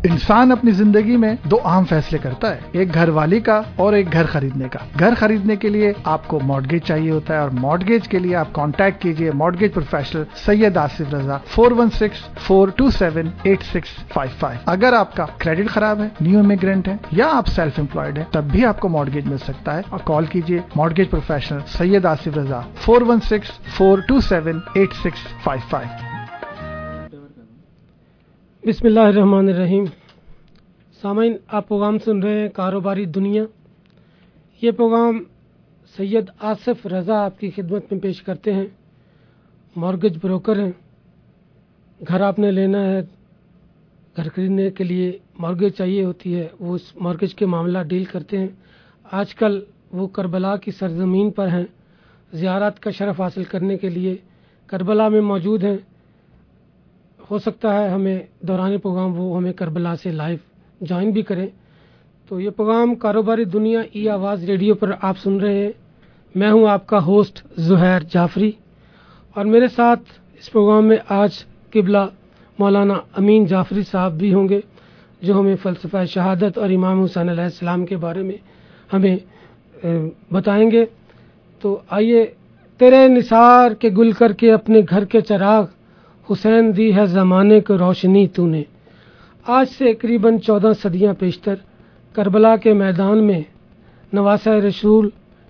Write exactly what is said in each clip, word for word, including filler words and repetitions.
इंसान अपनी जिंदगी में दो अहम फैसले करता है, एक घर वाली का और एक घर खरीदने का। घर खरीदने के लिए आपको मॉर्गेज चाहिए होता है और मॉर्गेज के लिए आप कांटेक्ट कीजिए mortgage professional Syed Asif Raza four one six four two seven eight six five five. अगर आपका क्रेडिट खराब है, न्यू इमिग्रेंट है या आप सेल्फ एम्प्लॉयड है, तब भी आपको मॉर्गेज मिल सकता है और कॉल कीजिए mortgage professional Syed Asif Raza four one six four two seven eight six five five. बिस्मिल्लाहिर्रहमानिर्रहीम। सामाइन, आप प्रोग्राम सुन रहे हैं कारोबारी दुनिया। ये प्रोग्राम सैयद आसिफ रज़ा आपकी खिदमत में पेश करते हैं। मॉर्गेज ब्रोकर हैं। घर आपने लेना है, घर खरीदने के लिए मॉर्गेज चाहिए होती है, वो उस मॉर्गेज के मामला डील करते हैं। आजकल वो करबला की सरजमीन पर हैं, ज़ियारत का शरफ़ हासिल करने के लिए करबला में मौजूद हैं। हो सकता है हमें दौरान प्रोग्राम वो हमें करबला से लाइव ज्वाइन भी करें। तो ये प्रोग्राम कारोबारी दुनिया ई आवाज़ रेडियो पर आप सुन रहे हैं। मैं हूं आपका होस्ट ज़ुहैर जाफरी और मेरे साथ इस प्रोग्राम में आज किबला मौलाना अमीन जाफरी साहब भी होंगे, जो हमें फ़लसफ़ा शहादत और इमाम हुसैन अलैहिस्सलाम के बारे में हमें बताएंगे। तो आइए। तेरे निसार के गुल करके अपने घर के चिराग, हुसैन दी है ज़माने को रोशनी तूने। आज से करीबन चौदह सदियां पेशतर करबला के मैदान में नवासा रसूल,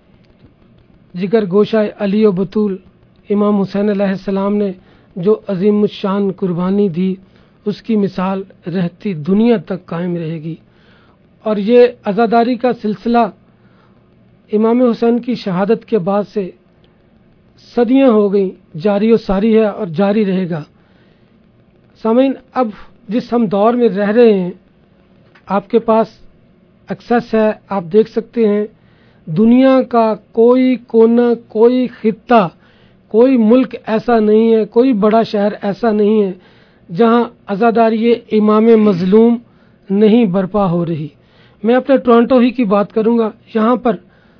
जिगर गोशा अली व बतूल इमाम हुसैन अलैहिस्सलाम ने जो अजीम शान कुर्बानी दी, उसकी मिसाल रहती दुनिया तक कायम रहेगी। और ये आज़ादारी का सिलसिला इमाम हुसैन की शहादत के बाद से सदियां हो गई, जारी और सारी है और जारी रहेगा। सामीन, अब जिस हम दौर में रह रहे हैं, आपके पास एक्सेस है, आप देख सकते हैं दुनिया का कोई कोना, कोई खित्ता, कोई मुल्क ऐसा नहीं है, कोई बड़ा शहर ऐसा नहीं है जहां आज़ादारी इमाम मजलूम नहीं बर्पा हो रही। मैं अपने टोरंटो ही की बात करूंगा। यहाँ पर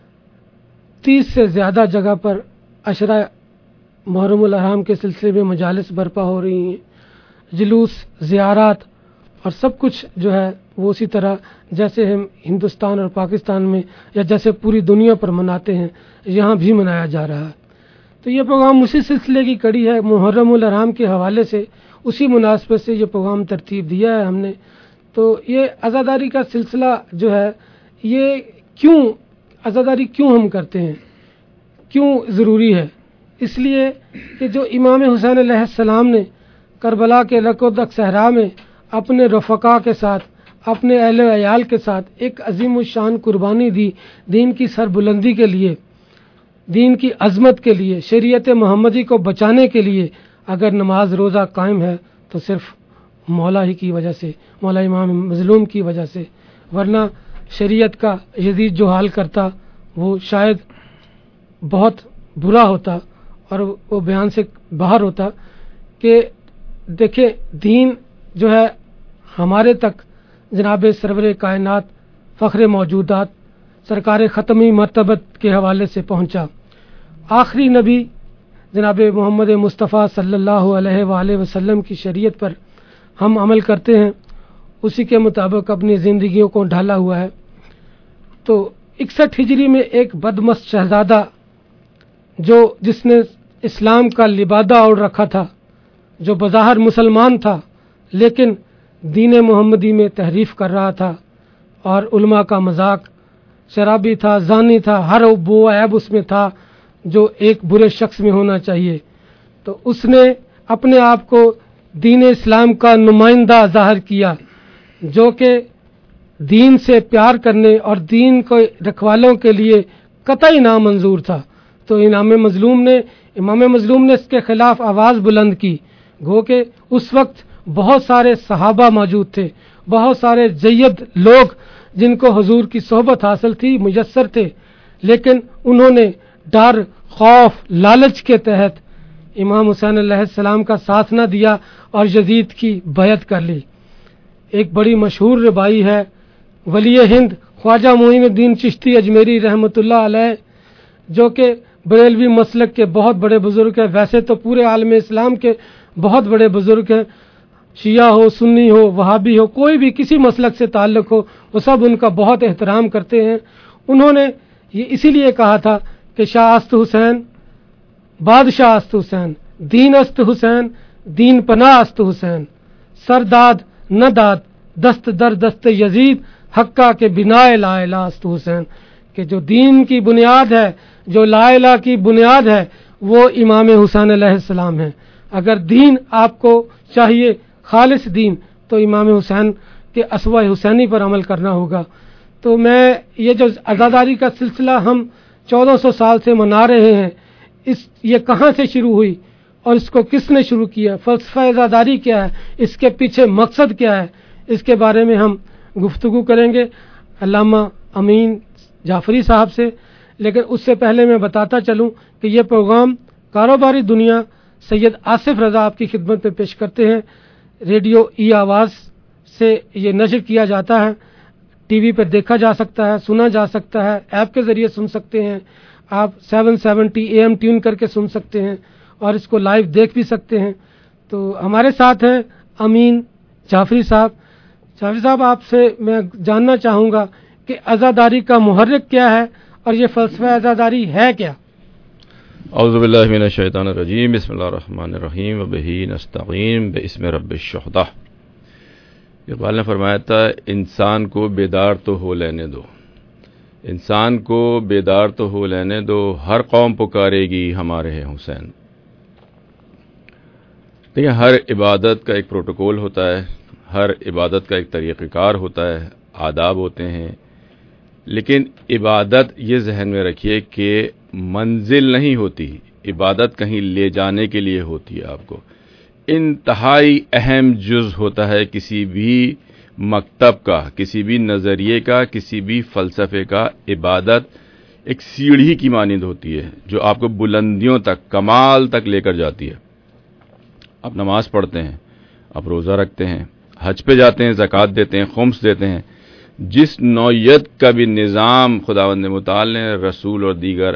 तीस से ज़्यादा जगह पर अशरा मुहर्रमुल हराम के सिलसिले में मजालिस बर्पा हो रही हैं, जुलूस, ज़ियारत और सब कुछ जो है वो उसी तरह जैसे हम हिंदुस्तान और पाकिस्तान में या जैसे पूरी दुनिया पर मनाते हैं, यहाँ भी मनाया जा रहा है। तो ये प्रोग्राम उसी सिलसिले की कड़ी है। मुहर्रमुल हराम के हवाले से उसी मुनासबत से ये प्रोग्राम तरतीब दिया है हमने। तो ये आज़ादारी का सिलसिला जो है, ये क्यों आज़ादारी क्यों हम करते हैं, क्यों ज़रूरी है? इसलिए कि जो इमाम हुसैन अलैहिस्सलाम ने करबला के लकोदक सहरा में अपने रफ़क़ा के साथ, अपने अहले अयाल के साथ एक अजीम शान कुर्बानी दी, दीन की सरबुलंदी के लिए, दीन की अज़मत के लिए, शरीयत मोहम्मदी को बचाने के लिए। अगर नमाज रोज़ा कायम है तो सिर्फ मौला ही की वजह से, मौला इमाम मज़लूम की वजह से, वरना शरीयत का यजीद जो हाल करता वो शायद बहुत बुरा होता और वो बयान से बाहर होता। कि देखें, दीन जो है हमारे तक जनाब सरवर कायनात फ़ख्र मौजूदात सरकार ख़त्मी मर्तबत के हवाले से पहुँचा। आखिरी नबी जनाब मोहम्मद मुस्तफ़ा सल्लल्लाहु अलैहि वसल्लम की शरीयत पर हम अमल करते हैं, उसी के मुताबिक अपनी ज़िंदगियों को ढाला हुआ है। तो इकसठ हिजरी में एक बदमस्त शहजादा जो जिसने इस्लाम का लिबादा ओढ़ रखा था, जो बज़ाहिर मुसलमान था लेकिन दीन मोहम्मदी में तहरीफ कर रहा था और उलमा का मजाक, शराबी था, जानी था, हर वो ऐब उसमें था जो एक बुरे शख्स में होना चाहिए। तो उसने अपने आप को दीन इस्लाम का नुमाइंदा ज़ाहिर किया, जो कि दीन से प्यार करने और दीन को रखवालों के लिए कतई नामंजूर था। तो इमाम मजलूम ने इमाम मजलूम ने इसके खिलाफ आवाज़ बुलंद की। गो के उस वक्त बहुत सारे सहाबा मौजूद थे, बहुत सारे जय्यद लोग जिनको हुजूर की सोहबत हासिल थी, मुयस्सर थे, लेकिन उन्होंने डर, खौफ, लालच के तहत इमाम हुसैन अलैहिस्सलाम का साथ न दिया और यजीद की बैत कर ली। एक बड़ी मशहूर रबाई है, वली हिंद ख्वाजा मोइनुद्दीन चिश्ती अजमेरी रहमतुल्लाह अलैह, जो कि बरेलवी मसलक के बहुत बड़े बुजुर्ग हैं। वैसे तो पूरे आलम इस्लाम के बहुत बड़े बुजुर्ग हैं। شیعہ ہو، سنی ہو، وہابی ہو، کوئی بھی کسی مسلک سے تعلق ہو، وہ سب ان کا بہت احترام کرتے ہیں. انہوں نے یہ اسی لیے کہا تھا کہ شاہ است حسین، بادشاہ است حسین، دین است حسین، دین پناہ است حسین، سر داد نہ داد دست در دست یزید، حقہ کے بنا لا الہ است حسین. کہ جو دین کی بنیاد ہے، جو لا الہ کی بنیاد ہے، وہ امام حسین علیہ السلام ہے. اگر دین آپ کو چاہیے خالص دین، تو امام حسین کے اسوہ حسینی پر عمل کرنا ہوگا. تو میں یہ جو عزاداری کا سلسلہ ہم چودہ سو سال سے منا رہے ہیں، اس یہ کہاں سے شروع ہوئی اور اس کو کس نے شروع کیا، فلسفہ عزاداری کیا ہے، اس کے پیچھے مقصد کیا ہے، اس کے بارے میں ہم گفتگو کریں گے علامہ امین جعفری صاحب سے. لیکن اس سے پہلے میں بتاتا چلوں کہ یہ پروگرام کاروباری دنیا سید آصف رضا آپ کی خدمت میں پیش کرتے ہیں. ریڈیو ای آواز سے یہ نشر کیا جاتا ہے، ٹی وی پہ دیکھا جا سکتا ہے، سنا جا سکتا ہے، ایپ کے ذریعے سن سکتے ہیں، آپ seven seventy A M tune کر کے سن سکتے ہیں اور اس کو لائیو دیکھ بھی سکتے ہیں. تو ہمارے ساتھ ہیں امین جعفری صاحب. جعفری صاحب، آپ سے میں جاننا چاہوں گا کہ عزاداری کا محرک کیا ہے اور یہ فلسفہ عزاداری ہے کیا؟ اعوذ باللہ من الشیطان الرجیم، بسم اللہ الرحمن الرحیم، وبہ نستعین، باسم رب الشہداء. اقبال نے فرمایا تھا انسان کو بیدار تو ہو لینے دو، انسان کو بیدار تو ہو لینے دو، ہر قوم پکارے گی ہمارے ہیں حسین. دیکھیں، ہر عبادت کا ایک پروٹوکول ہوتا ہے، ہر عبادت کا ایک طریقہ کار ہوتا ہے، آداب ہوتے ہیں. لیکن عبادت یہ ذہن میں رکھیے کہ منزل نہیں ہوتی، عبادت کہیں لے جانے کے لیے ہوتی ہے. آپ کو انتہائی اہم جز ہوتا ہے کسی بھی مکتب کا، کسی بھی نظریے کا، کسی بھی فلسفے کا. عبادت ایک سیڑھی کی مانند ہوتی ہے جو آپ کو بلندیوں تک، کمال تک لے کر جاتی ہے. آپ نماز پڑھتے ہیں، آپ روزہ رکھتے ہیں، حج پہ جاتے ہیں، زکوٰۃ دیتے ہیں، خمس دیتے ہیں. جس نوعیت کا بھی نظام خداوند متعال نے رسول اور دیگر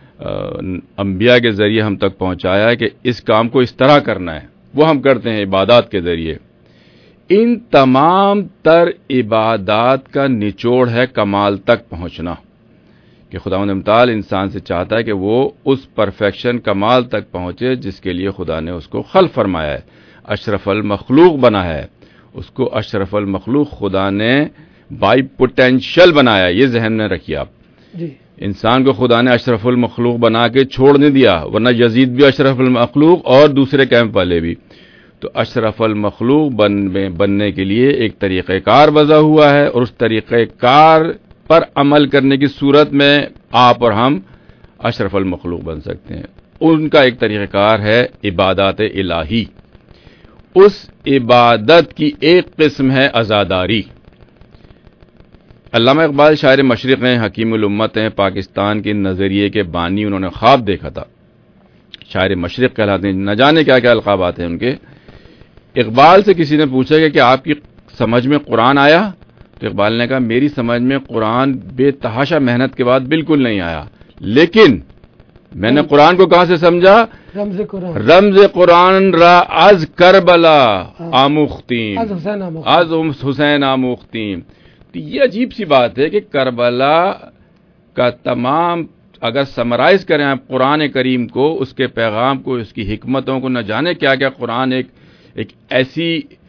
انبیاء کے ذریعے ہم تک پہنچایا ہے کہ اس کام کو اس طرح کرنا ہے، وہ ہم کرتے ہیں عبادات کے ذریعے. ان تمام تر عبادات کا نچوڑ ہے کمال تک پہنچنا، کہ خداوند متعال انسان سے چاہتا ہے کہ وہ اس پرفیکشن کمال تک پہنچے جس کے لیے خدا نے اس کو خلق فرمایا ہے، اشرف المخلوق بنا ہے. اس کو اشرف المخلوق خدا نے بائی پوٹینشل بنایا. یہ ذہن میں رکھیے آپ. جی. انسان کو خدا نے اشرف المخلوق بنا کے چھوڑ نہیں دیا، ورنہ یزید بھی اشرف المخلوق اور دوسرے کیمپ والے بھی. تو اشرف المخلوق بن بننے کے لیے ایک طریقہ کار وضع ہوا ہے، اور اس طریقہ کار پر عمل کرنے کی صورت میں آپ اور ہم اشرف المخلوق بن سکتے ہیں. ان کا ایک طریقہ کار ہے عبادات الہی. اس عبادت کی ایک قسم ہے عزاداری. علامہ اقبال شاعر مشرق ہیں، حکیم الامت ہیں، پاکستان کے نظریے کے بانی. انہوں نے خواب دیکھا تھا، شاعر مشرق کہلاتے ہیں، نہ جانے کیا کیا القابات ہیں ان کے. اقبال سے کسی نے پوچھا کہ کیا آپ کی سمجھ میں قرآن آیا؟ تو اقبال نے کہا میری سمجھ میں قرآن بے تحاشا محنت کے بعد بالکل نہیں آیا، لیکن میں نے قرآن کو کہاں سے سمجھا؟ رمز قرآن رمز قرآن را از کربلا آموختیم، از حسین آموختیم. تو یہ عجیب سی بات ہے کہ کربلا کا تمام اگر سمرائز کریں آپ قرآن کریم کو، اس کے پیغام کو، اس کی حکمتوں کو، نہ جانے کیا کیا. قرآن ایک ایک ایسی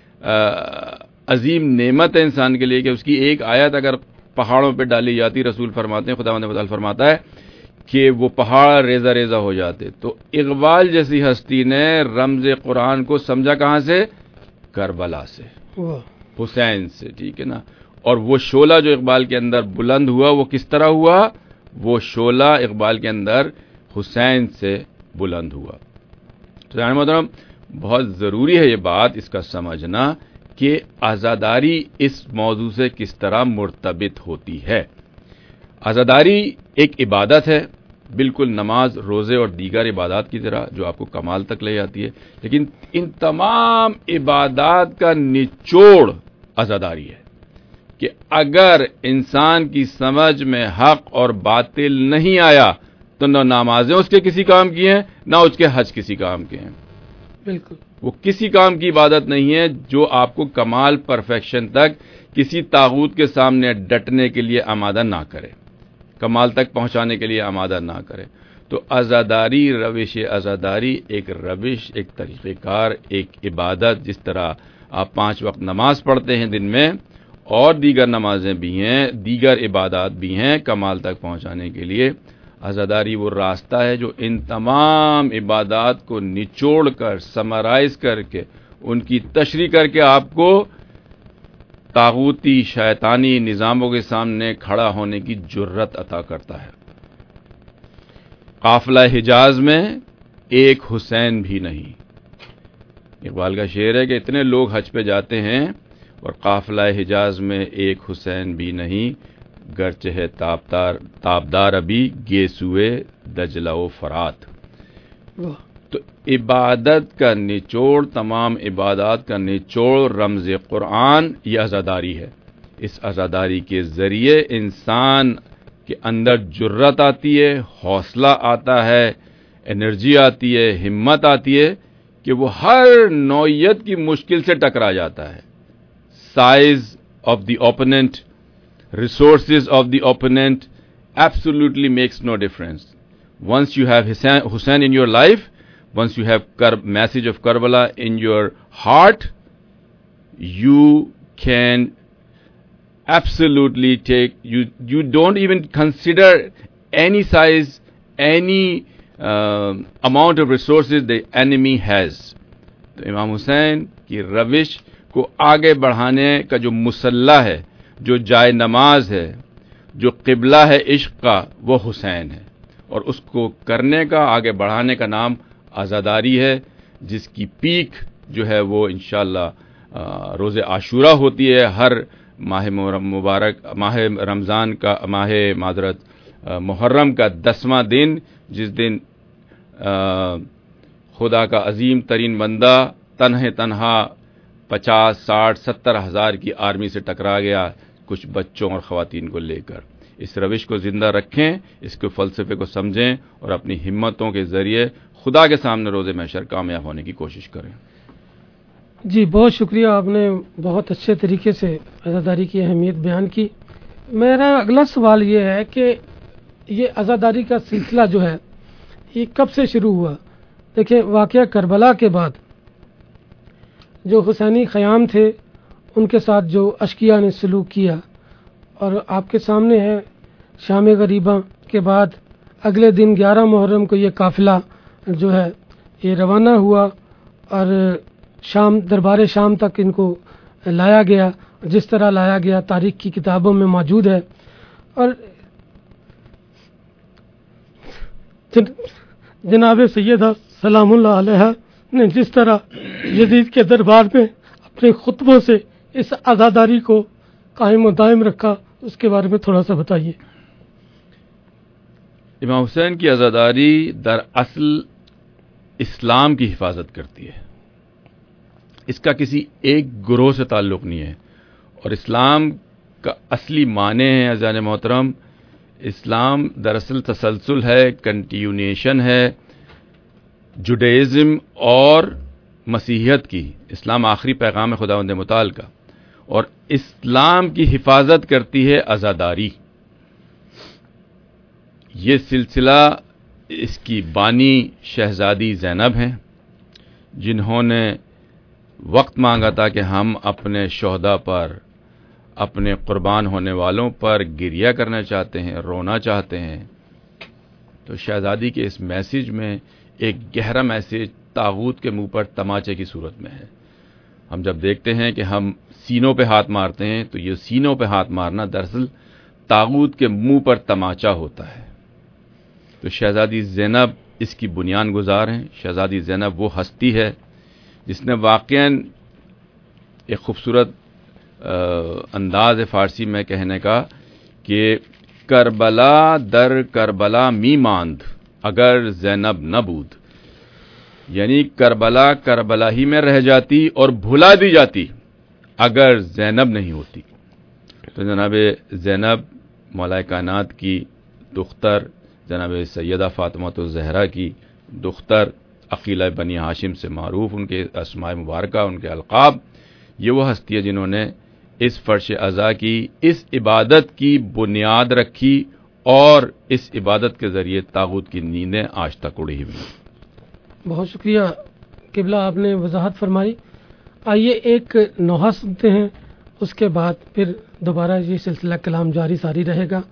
عظیم نعمت ہے انسان کے لیے کہ اس کی ایک آیت اگر پہاڑوں پہ ڈالی جاتی، رسول فرماتے ہیں، خداوند متعال فرماتا ہے کہ وہ پہاڑ ریزہ ریزہ ہو جاتے. تو اقبال جیسی ہستی نے رمز قرآن کو سمجھا کہاں سے؟ کربلا سے، حسین سے. ٹھیک ہے نا. اور وہ شعلہ جو اقبال کے اندر بلند ہوا، وہ کس طرح ہوا؟ وہ شعلہ اقبال کے اندر حسین سے بلند ہوا. تو جناب محترم، بہت ضروری ہے یہ بات اس کا سمجھنا کہ عزاداری اس موضوع سے کس طرح مرتبط ہوتی ہے. عزاداری ایک عبادت ہے، بالکل نماز، روزے اور دیگر عبادات کی طرح، جو آپ کو کمال تک لے جاتی ہے. لیکن ان تمام عبادات کا نچوڑ عزاداری ہے کہ اگر انسان کی سمجھ میں حق اور باطل نہیں آیا تو نہ نمازیں اس کے کسی کام کی ہیں، نہ اس کے حج کسی کام کے ہیں. بالکل. وہ کسی کام کی عبادت نہیں ہے جو آپ کو کمال پرفیکشن تک کسی طاغوت کے سامنے ڈٹنے کے لیے آمادہ نہ کرے، کمال تک پہنچانے کے لیے آمادہ نہ کرے۔ تو عزاداری، روش عزاداری ایک روش، ایک طریقہ کار، ایک عبادت، جس طرح آپ پانچ وقت نماز پڑھتے ہیں دن میں، اور دیگر نمازیں بھی ہیں، دیگر عبادات بھی ہیں کمال تک پہنچانے کے لیے۔ عزاداری وہ راستہ ہے جو ان تمام عبادات کو نچوڑ کر، سمرائز کر کے، ان کی تشریح کر کے آپ کو طاغوتی شیطانی نظاموں کے سامنے کھڑا ہونے کی جرت عطا کرتا ہے۔ قافلہ حجاز میں ایک حسین بھی نہیں۔ اقبال کا شعر ہے کہ اتنے لوگ حج پہ جاتے ہیں اور قافلہ حجاز میں ایک حسین بھی نہیں، گرچہ ہے تابدار تابدار ابھی گیسوئے دجلہ و فرات۔ تو عبادت کا نچوڑ، تمام عبادات کا نچوڑ رمز قرآن یہ عزاداری ہے۔ اس عزاداری کے ذریعے انسان کے اندر جرت آتی ہے، حوصلہ آتا ہے، انرجی آتی ہے، ہمت آتی ہے کہ وہ ہر نوعیت کی مشکل سے ٹکرا جاتا ہے۔ Size of the opponent, resources of the opponent absolutely makes no difference. Once you have Hussein, Hussein in your life, once you have Kar- message of Karbala in your heart, you can absolutely take, you, you don't even consider any size, any uh, amount of resources the enemy has. تو امام حسین کی روش کو آگے بڑھانے کا جو مسلح ہے، جو جائے نماز ہے، جو قبلہ ہے عشق کا، وہ حسین ہے، اور اس کو کرنے کا، آگے بڑھانے کا نام عزاداری ہے، جس کی پیک جو ہے وہ انشاءاللہ روز عاشورہ ہوتی ہے، ہر ماہ مبارک، ماہ رمضان کا، ماہ معذرت محرم کا دسواں دن، جس دن خدا کا عظیم ترین بندہ تنہا تنہا پچاس ساٹھ ستر ہزار کی آرمی سے ٹکرا گیا، کچھ بچوں اور خواتین کو لے کر۔ اس روش کو زندہ رکھیں، اس کے فلسفے کو سمجھیں، اور اپنی ہمتوں کے ذریعے خدا کے سامنے روز محشر کامیاب ہونے کی کوشش کریں۔ جی بہت شکریہ، آپ نے بہت اچھے طریقے سے عزاداری کی اہمیت بیان کی۔ میرا اگلا سوال یہ ہے کہ یہ عزاداری کا سلسلہ جو ہے یہ کب سے شروع ہوا؟ دیکھیں، واقعہ کربلا کے بعد جو حسینی خیام تھے ان کے ساتھ جو اشقیاء نے سلوک کیا، اور آپ کے سامنے ہے شام غریباں کے بعد اگلے دن گیارہ محرم کو یہ قافلہ جو ہے یہ روانہ ہوا، اور شام دربار شام تک ان کو لایا گیا۔ جس طرح لایا گیا تاریخ کی کتابوں میں موجود ہے، اور جناب سیدہ سلام اللہ علیہ نے جس طرح یزید کے دربار میں اپنے خطبوں سے اس عزاداری کو قائم و دائم رکھا، اس کے بارے میں تھوڑا سا بتائیے۔ امام حسین کی عزاداری در اصل اسلام کی حفاظت کرتی ہے، اس کا کسی ایک گروہ سے تعلق نہیں ہے، اور اسلام کا اصلی معنی ہے عزیزان محترم، اسلام دراصل تسلسل ہے، کنٹینیوشن ہے جوڈائزم اور مسیحیت کی۔ اسلام آخری پیغام ہے خداوند متعال کا، اور اسلام کی حفاظت کرتی ہے عزاداری۔ یہ سلسلہ اس کی بانی شہزادی زینب ہیں، جنہوں نے وقت مانگا تھا کہ ہم اپنے شہداء پر، اپنے قربان ہونے والوں پر گریہ کرنا چاہتے ہیں، رونا چاہتے ہیں۔ تو شہزادی کے اس میسیج میں ایک گہرا میسیج طاغوت کے منہ پر تماچے کی صورت میں ہے۔ ہم جب دیکھتے ہیں کہ ہم سینوں پہ ہاتھ مارتے ہیں تو یہ سینوں پہ ہاتھ مارنا دراصل طاغوت کے منہ پر تماچا ہوتا ہے۔ تو شہزادی زینب اس کی بنیاد گزار ہیں۔ شہزادی زینب وہ ہستی ہے جس نے واقعاً ایک خوبصورت انداز فارسی میں کہنے کا کہ کربلا در کربلا می ماند اگر زینب نہ بود، یعنی کربلا کربلا ہی میں رہ جاتی اور بھلا دی جاتی اگر زینب نہیں ہوتی۔ تو جناب زینب مولا کائنات کی دختر، جناب سیدہ فاطمہ الزہرا کی دختر، عقیلہ بنی ہاشم سے معروف، ان کے اسماء مبارکہ، ان کے القاب، یہ وہ ہستی ہے جنہوں نے اس فرش ازا کی، اس عبادت کی بنیاد رکھی اور اس عبادت کے ذریعے طاغوت کی نیندیں آج تک اڑی ہوئی ہیں۔ بہت شکریہ قبلہ، آپ نے وضاحت فرمائی۔ آئیے ایک نوحہ سنتے ہیں، اس کے بعد پھر دوبارہ یہ سلسلہ کلام جاری ساری رہے گا۔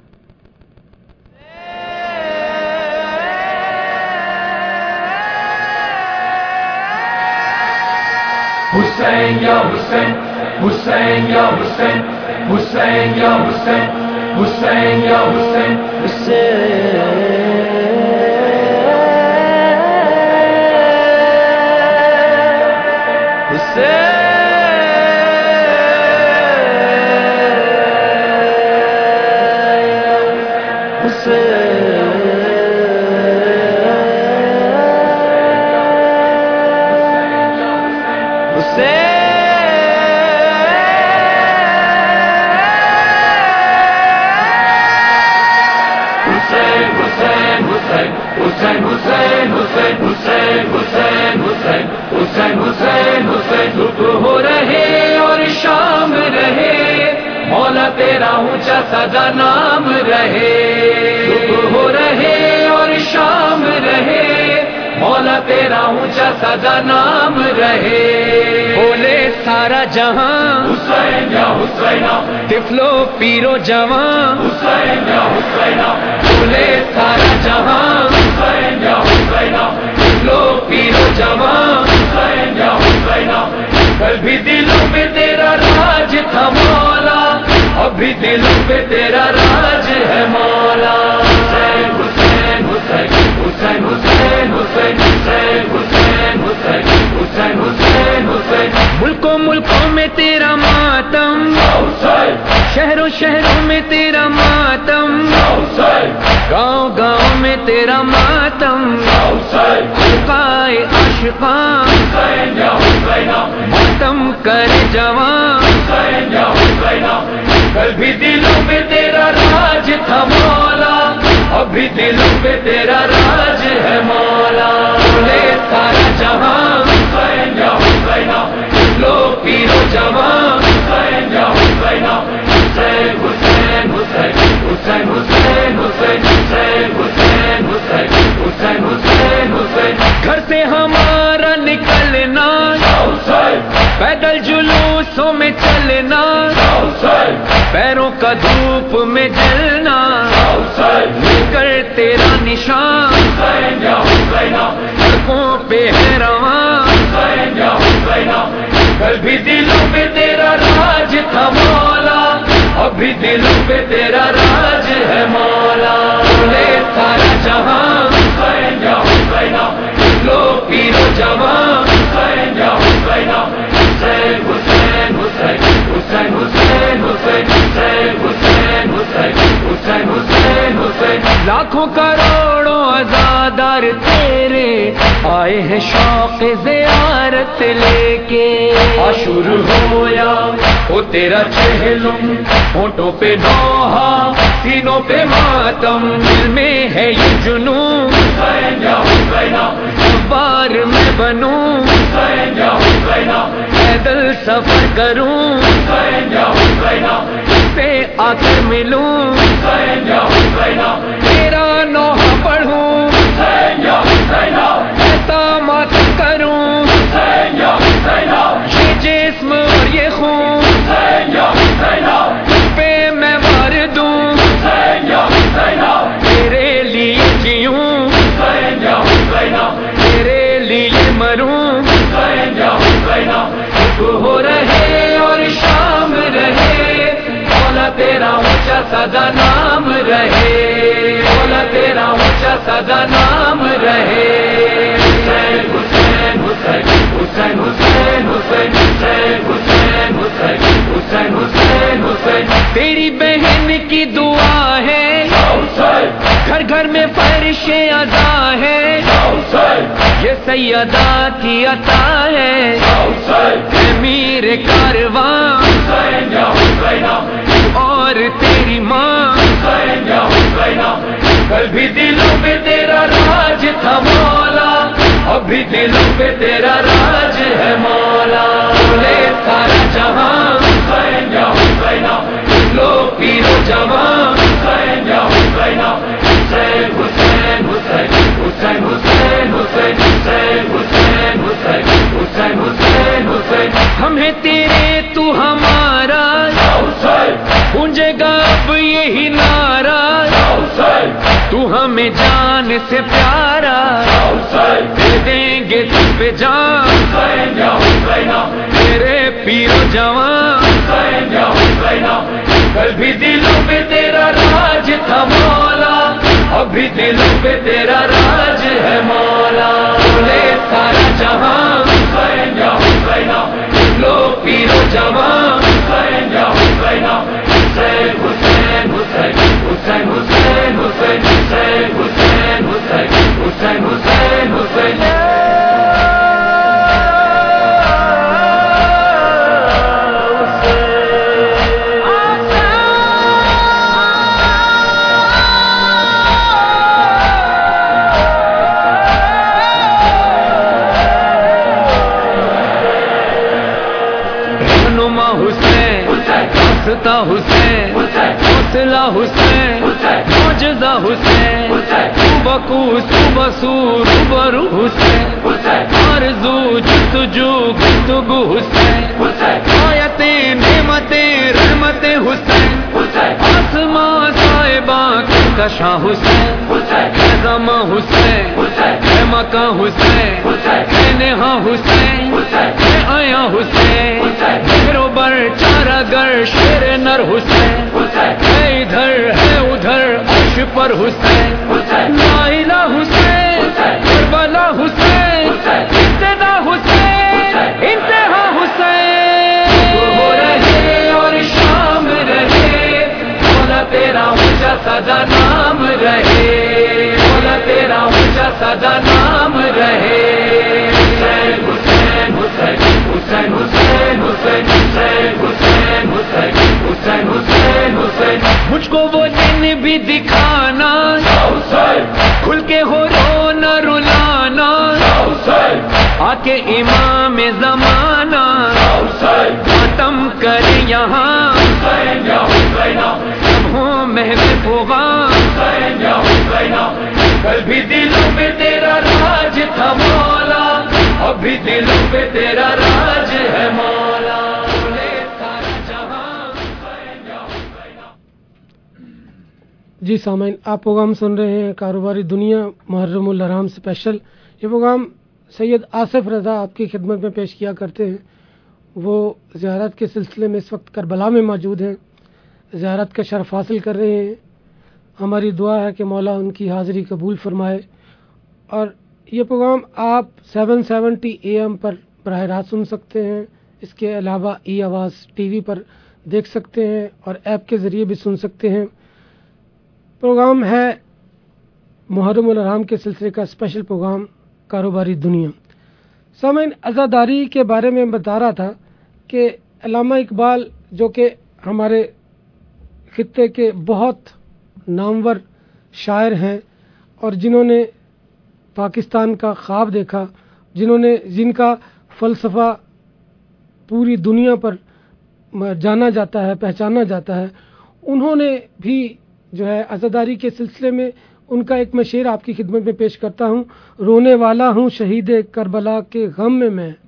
حسین یا حسین، حسین یا حسین، حسین یا حسین، حسین یا حسین، حسین حسین حسین حسین حسین حسین حسین حسین حسین صبح ہو رہے اور شام رہے، مولا تیرا اونچا سدا نام رہے، صبح ہو رہے اور شام رہے، مولا تیرا اونچا سدا نام رہے، بولے سارا جہاں حسین یا حسینہ، طفلو پیرو جوان حسین یا حسینہ، بولے سارا جہاں حسین یا حسینہ، طفلو پیرو جوان حسین یا حسینہ، کل بھی دلوں میں تیرا راج تھا مولا، اب بھی دلوں میں تیرا راج ہے مولا، حسین حسین حسین حسین حسین حسین حسین حسین حسین حسین حسین حسین، ملکوں ملکوں میں تیرا ماتم، شہروں شہروں میں تیرا ماتم، گاؤں گاؤں میں تیرا ماتم، حلقائے عاشقاں ماتم کر جوان، کل بھی دلوں میں تیرا راج تھا مولا، اب بھی دلوں میں تیرا راج ہے مولا، بولے سارا جہاں حسین یا حسینہ، لو پیرو جوان حسین یا حسینہ، حسین حسین حسین حسین حسین حسین حسین حسین حسین حسین حسین حسین، گھر سے ہمارا نکلنا پیدل جلوسوں میں چلنا، پیروں کا دھوپ میں جلنا، مل کر تیرا نشان سڑکوں پہ ہے رواں، کل بھی دلوں میں تیرا راج تھا مولا، اب بھی دلوں پہ تیرا راج ہے مولا، بولے سارا جہاں حسین یا حسینہ، لو پیرو جوان حسین یا حسینہ، حسین حسین حسین حسین حسین حسین حسین حسین حسین حسین حسین حسین، لاکھوں کروڑوں عزادار تیرے آئے ہیں شوق زیارت لے کے، عاشور ہویا وہ تیرا چہلم، ہونٹوں پہ نوحہ سینوں پہ ماتم، دل میں ہے یہ جنون حسین یا حسینہ، بار میں بنوں حسین یا حسینہ، پیدل سفر کروں حسین یا حسینہ، سے آ کر ملوں حسین یا حسینہ، تیرا نوحہ پڑھوں حسین یا حسینہ، ایسا ماتم کروں حسین یا حسینہ، یہ جسم اور یہ خون حسین یا حسینہ، پہ میں وار دوں حسین یا حسینہ، تیرے لیے جیوں حسین یا حسینہ، تیرے لیے مروں حسین یا حسینہ، صبح ہو رہے اور شام رہے، مولا تیرا اونچا سدا نام رہے، مولا تیرا اونچا سدا نام رہے، حسین حسین حسین حسین حسین حسین حسین حسین حسین حسین حسین حسین، تیری بہن کی دعا ہے گھر گھر میں فرش ادا ہے، یہ سیدہ کی عطا ہے، امیر کارواں اور تیری ماں، کل بھی دلوں میں تیرا راج تھا مولا، ابھی دلوں پہ تیرا راج ہے مولا، بولے سارا جہاں حسین یا حسین، لو پیرو جوان حسین یا حسین، حسین حسین حسین حسین حسین حسین حسین حسین حسین حسین حسین حسین، ہمیں تیرے تو ہمارا گونجے گا اب یہی نعرہ، تو ہمیں جان سے پیارا، دے دیں گے تجھ پہ جان تیرے پیرو جوان، کل بھی دلوں پہ تیرا راج تھا مولا، ابھی دلوں پہ تیرا راج ہے مولا، بولے سارا جہاں لو پیرو جوان حسین یا حسین، حسین حسین حسین حسین حسین حسین حسین حسین حسین حسین حسین حسین حسین حوصلہ حسین معجزہ حسین بکو صبح سور برو حسین آرزو جستجو گفتگو حسین آیتیں نعمتیں رحمتیں حسین آسمان صاحباں کا شاہ حسین ہے زماں حسین ہے مکان حسین ہے نہا حسین ہے آیا حسین میرو بر چارہ گر شیر نر حسین ہے ادھر ہے ادھر عرش پر حسین لا الہ حسین کربلا حسین ابتدا حسین انتہا حسین ہو رہے اور شام رہے مولا تیرا اونچا سدا نام رہے مولا تیرا اونچا سدا نام رہے حسین حسین حسین حسین حسین حسین حسین حسین حسین حسین حسین مجھ کو وہ دن بھی دکھانا کھل کے ہو رونا رلانا آ کے امام زمانہ ختم کر یہاں سب ہوں محو فغاں کل بھی دلوں پہ تیرا راج تھا مولا ابھی دلوں پہ تیرا راج ہے مولا جی سامعین آپ پروگرام سن رہے ہیں کاروباری دنیا محرم الحرام اسپیشل. یہ پروگرام سید آصف رضا آپ کی خدمت میں پیش کیا کرتے ہیں. وہ زیارت کے سلسلے میں اس وقت کربلا میں موجود ہیں, زیارت کا شرف حاصل کر رہے ہیں. ہماری دعا ہے کہ مولا ان کی حاضری قبول فرمائے. اور یہ پروگرام آپ سیون سیونٹی اے ایم پر براہ راست سن سکتے ہیں. اس کے علاوہ ای آواز ٹی وی پر دیکھ سکتے ہیں اور ایپ کے ذریعے بھی سن سکتے ہیں. پروگرام ہے محرم الحرام کے سلسلے کا اسپیشل پروگرام کاروباری دنیا. سامعین, عزاداری کے بارے میں بتا رہا تھا کہ علامہ اقبال جو کہ ہمارے خطے کے بہت نامور شاعر ہیں اور جنہوں نے پاکستان کا خواب دیکھا, جنہوں نے جن کا فلسفہ پوری دنیا پر جانا جاتا ہے, پہچانا جاتا ہے, انہوں نے بھی جو ہے عزاداری کے سلسلے میں ان کا ایک میں شعر آپ کی خدمت میں پیش کرتا ہوں. رونے والا ہوں شہید کربلا کے غم میں میں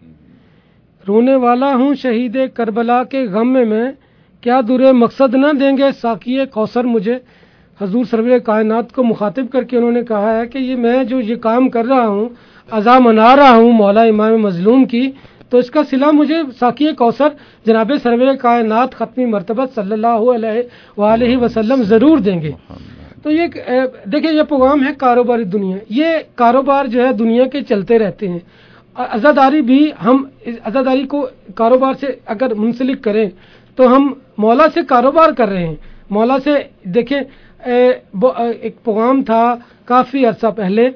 رونے والا ہوں شہید کربلا کے غم میں میں کیا درے مقصد نہ دیں گے ساقی کوثر مجھے. حضور سرور کائنات کو مخاطب کر کے انہوں نے کہا ہے کہ یہ میں جو یہ کام کر رہا ہوں, عزا منا رہا ہوں مولا امام مظلوم کی, تو اس کا صلہ مجھے ساقی کوثر جناب سرور کائنات ختمی مرتبہ صلی اللہ علیہ وآلہ وسلم ضرور دیں گے. تو یہ دیکھیں, یہ پروگرام ہے کاروباری دنیا. یہ کاروبار جو ہے دنیا کے چلتے رہتے ہیں. عزاداری بھی ہم عزاداری کو کاروبار سے اگر منسلک کریں تو ہم مولا سے کاروبار کر رہے ہیں. مولا سے دیکھیں, ایک پروگرام تھا کافی عرصہ پہلے,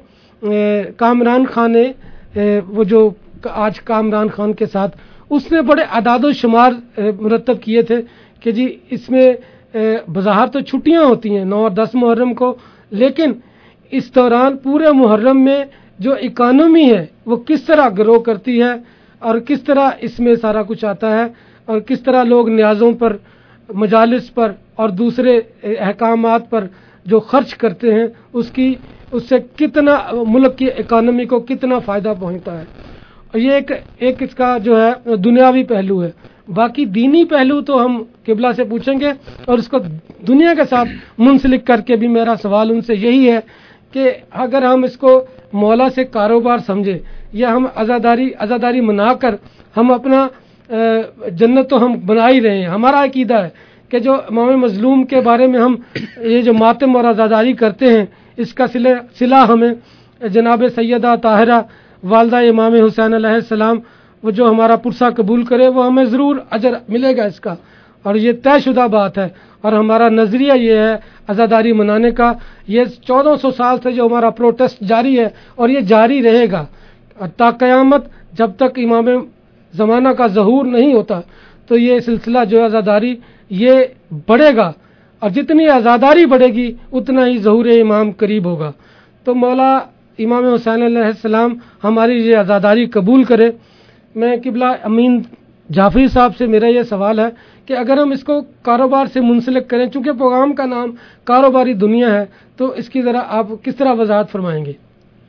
کامران خان نے وہ جو آج کامران خان کے ساتھ اس نے بڑے اعداد و شمار مرتب کیے تھے کہ جی اس میں بظاہر تو چھٹیاں ہوتی ہیں نو اور دس محرم کو, لیکن اس دوران پورے محرم میں جو اکانومی ہے وہ کس طرح گرو کرتی ہے اور کس طرح اس میں سارا کچھ آتا ہے اور کس طرح لوگ نیازوں پر، مجالس پر اور دوسرے احکامات پر جو خرچ کرتے ہیں اس کی اس سے کتنا ملک کی اکانومی کو کتنا فائدہ پہنچتا ہے. اور یہ ایک ایک اس کا جو ہے دنیاوی پہلو ہے. باقی دینی پہلو تو ہم قبلہ سے پوچھیں گے اور اس کو دنیا کے ساتھ منسلک کر کے بھی میرا سوال ان سے یہی ہے کہ اگر ہم اس کو مولا سے کاروبار سمجھے یا ہم عزاداری عزاداری منا کر ہم اپنا جنت تو ہم بنا ہی رہے ہیں. ہمارا عقیدہ ہے کہ جو امام مظلوم کے بارے میں ہم یہ جو ماتم اور عزاداری کرتے ہیں اس کا صلہ ہمیں جناب سیدہ طاہرہ والدہ امام حسین علیہ السلام وہ جو ہمارا پرسہ قبول کرے وہ ہمیں ضرور اجر ملے گا اس کا، اور یہ طے شدہ بات ہے. اور ہمارا نظریہ یہ ہے عزاداری منانے کا. یہ چودہ سو سال سے جو ہمارا پروٹیسٹ جاری ہے اور یہ جاری رہے گا تا قیامت، جب تک امام زمانہ کا ظہور نہیں ہوتا تو یہ سلسلہ جو ہے عزاداری یہ بڑھے گا، اور جتنی عزاداری بڑھے گی اتنا ہی ظہور امام قریب ہوگا. تو مولا امام حسین علیہ السلام ہماری یہ عزاداری قبول کرے. میں قبلہ امین جعفری صاحب سے میرا یہ سوال ہے کہ اگر ہم اس کو کاروبار سے منسلک کریں، چونکہ پروگرام کا نام کاروباری دنیا ہے، تو اس کی ذرا آپ کس طرح وضاحت فرمائیں گے؟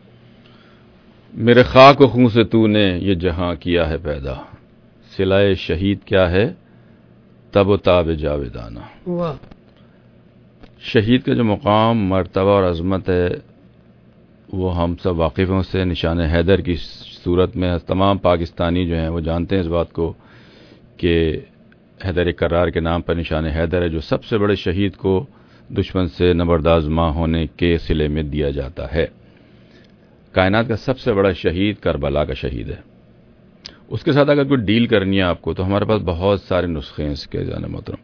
میرے خاک و خون سے تو نے یہ جہاں کیا ہے پیدا، صلہ شہید کیا ہے تب و تاب جاویدانہ. واہ. شہید کا جو مقام، مرتبہ اور عظمت ہے وہ ہم سب واقف ہیں اس سے. نشان حیدر کی صورت میں تمام پاکستانی جو ہیں وہ جانتے ہیں اس بات کو کہ حیدر کرار کے نام پر نشان حیدر ہے، جو سب سے بڑے شہید کو دشمن سے نبردآزماں ہونے کے صلے میں دیا جاتا ہے. کائنات کا سب سے بڑا شہید کربلا کا شہید ہے. اس کے ساتھ اگر کوئی ڈیل کرنی ہے آپ کو تو ہمارے پاس بہت سارے نسخے ہیں اس کے. جانے محترم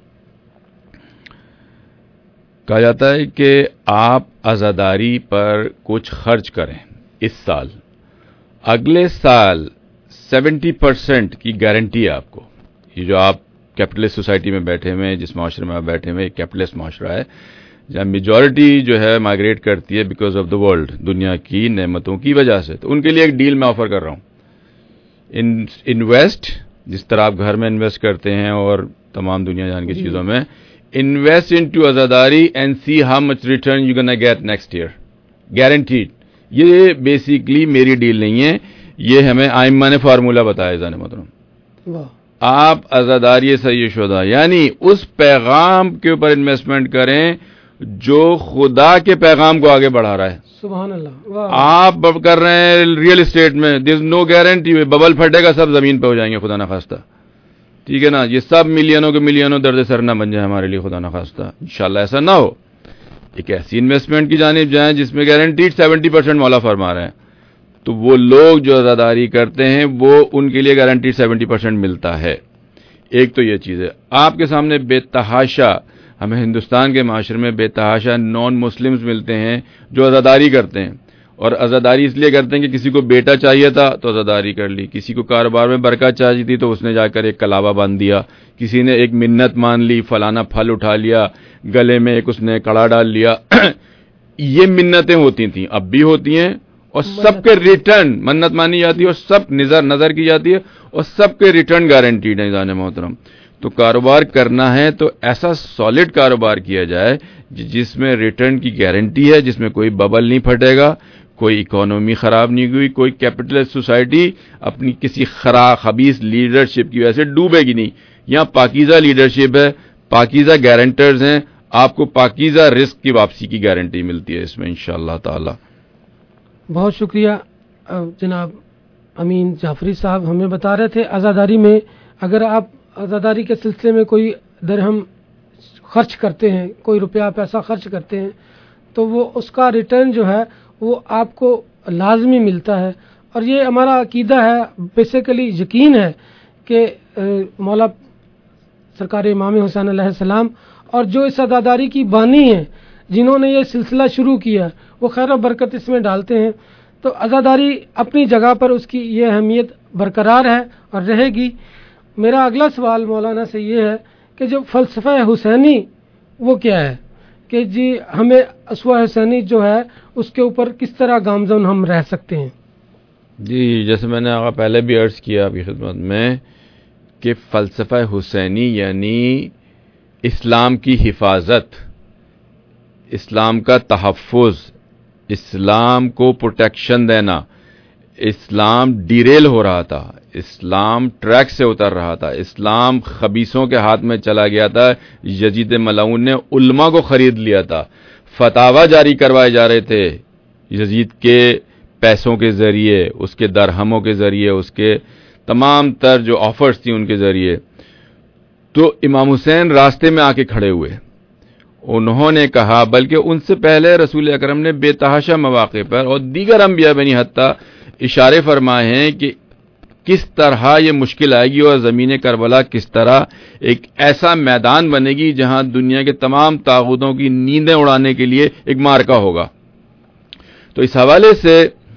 کہا جاتا ہے کہ آپ عزاداری پر کچھ خرچ کریں اس سال، اگلے سال سیونٹی پرسینٹ کی گارنٹی ہے آپ کو. یہ جو آپ کیپٹلسٹ سوسائٹی میں بیٹھے ہوئے ہیں، جس معاشرے میں آپ بیٹھے ہوئے، ایک کیپٹلسٹ معاشرہ ہے جہاں میجورٹی جو ہے مائگریٹ کرتی ہے بیکاز آف دا ورلڈ، دنیا کی نعمتوں کی وجہ سے. تو ان کے لیے ایک ڈیل میں آفر کر رہا ہوں. انویسٹ جس طرح آپ گھر میں انویسٹ کرتے ہیں اور تمام دنیا جان کی چیزوں میں، انویسٹ انٹو عزاداری and see how much return you gonna get next year, guaranteed. یہ بیسیکلی میری ڈیل نہیں ہے، یہ ہمیں آئمہ نے فارمولہ بتایا. جانے محترم آپ عزاداری سید شدہ یعنی اس پیغام کے اوپر انویسٹمنٹ کریں جو خدا کے پیغام کو آگے بڑھا رہا ہے. سبحان اللہ. آپ کر رہے ہیں ریئل اسٹیٹ میں، دیر از نو گارنٹی، ببل پھٹے گا سب زمین پہ ہو جائیں گے خدا نخواستہ. ٹھیک ہے نا، یہ سب ملینوں کے ملینوں درد سر نہ بن جائے ہمارے لیے خدا نخواستہ. انشاءاللہ ایسا نہ ہو. ایک ایسی انویسٹمنٹ کی جانب جائیں جس میں گارنٹیڈ سیونٹی پرسینٹ مولا فرما رہے ہیں، تو وہ لوگ جو عزاداری کرتے ہیں وہ ان کے لیے گارنٹیڈ سیونٹی پرسینٹ ملتا ہے. ایک تو یہ چیز ہے. آپ کے سامنے بے تحاشا، ہمیں ہندوستان کے معاشرے میں بے تحاشا نان مسلمز ملتے ہیں جو عزاداری کرتے ہیں، اور عزاداری اس لیے کرتے ہیں کہ کسی کو بیٹا چاہیے تھا تو عزاداری کر لی، کسی کو کاروبار میں برکت چاہیے تھی تو اس نے جا کر ایک کلابہ باندھ دیا، کسی نے ایک منت مان لی، فلانا پھل اٹھا لیا، گلے میں ایک اس نے کڑا ڈال لیا. یہ منتیں ہوتی تھیں، اب بھی ہوتی ہیں، اور سب کے ریٹرن منت مانی جاتی ہے اور سب نظر نظر کی جاتی ہے اور سب کے ریٹرن گارنٹیڈ ہیں. جانے محترم تو کاروبار کرنا ہے تو ایسا سالڈ کاروبار کیا جائے جس میں ریٹرن کی گارنٹی ہے، جس میں کوئی ببل نہیں پھٹے گا، کوئی اکانومی خراب نہیں ہوئی، کوئی کیپٹلسٹ سوسائٹی اپنی کسی خراب خبیث لیڈرشپ کی وجہ سے ڈوبے گی نہیں. یہاں پاکیزہ لیڈرشپ ہے، پاکیزہ گارنٹرز ہیں، آپ کو پاکیزہ رزق کی واپسی کی گارنٹی ملتی ہے اس میں انشاءاللہ تعالی. بہت شکریہ جناب امین جعفری صاحب. ہمیں بتا رہے تھے عزاداری میں اگر آپ عزاداری کے سلسلے میں کوئی درہم خرچ کرتے ہیں، کوئی روپیہ پیسہ خرچ کرتے ہیں، تو وہ اس کا ریٹرن جو ہے وہ آپ کو لازمی ملتا ہے. اور یہ ہمارا عقیدہ ہے، بیسیکلی یقین ہے کہ مولا سرکار امام حسین علیہ السلام اور جو اس عزاداری کی بانی ہیں، جنہوں نے یہ سلسلہ شروع کیا، وہ خیر و برکت اس میں ڈالتے ہیں. تو عزاداری اپنی جگہ پر اس کی یہ اہمیت برقرار ہے اور رہے گی. میرا اگلا سوال مولانا سے یہ ہے کہ جو فلسفہ حسینی وہ کیا ہے، کہ جی ہمیں اسوہ حسینی جو ہے اس کے اوپر کس طرح گامزن ہم رہ سکتے ہیں؟ جی، جیسے میں نے آقا پہلے بھی عرض کیا آپ کی خدمت میں کہ فلسفہ حسینی یعنی اسلام کی حفاظت، اسلام کا تحفظ، اسلام کو پروٹیکشن دینا. اسلام ڈیریل ہو رہا تھا، اسلام ٹریک سے اتر رہا تھا، اسلام خبیثوں کے ہاتھ میں چلا گیا تھا. یزید ملعون نے علماء کو خرید لیا تھا، فتاوی جاری کروائے جا رہے تھے یزید کے پیسوں کے ذریعے، اس کے درہموں کے ذریعے، اس کے تمام تر جو آفرز تھیں ان کے ذریعے. تو امام حسین راستے میں آ کے کھڑے ہوئے. انہوں نے کہا، بلکہ ان سے پہلے رسول اکرم نے بے تحاشا مواقع پر اور دیگر انبیاء بنی حتیٰ اشارے فرمائے ہیں کہ کس طرح یہ مشکل آئے گی اور زمین کربلا کس طرح ایک ایسا میدان بنے گی جہاں دنیا کے تمام طاغوتوں کی نیندیں اڑانے کے لیے ایک مارکا ہوگا. تو اس حوالے سے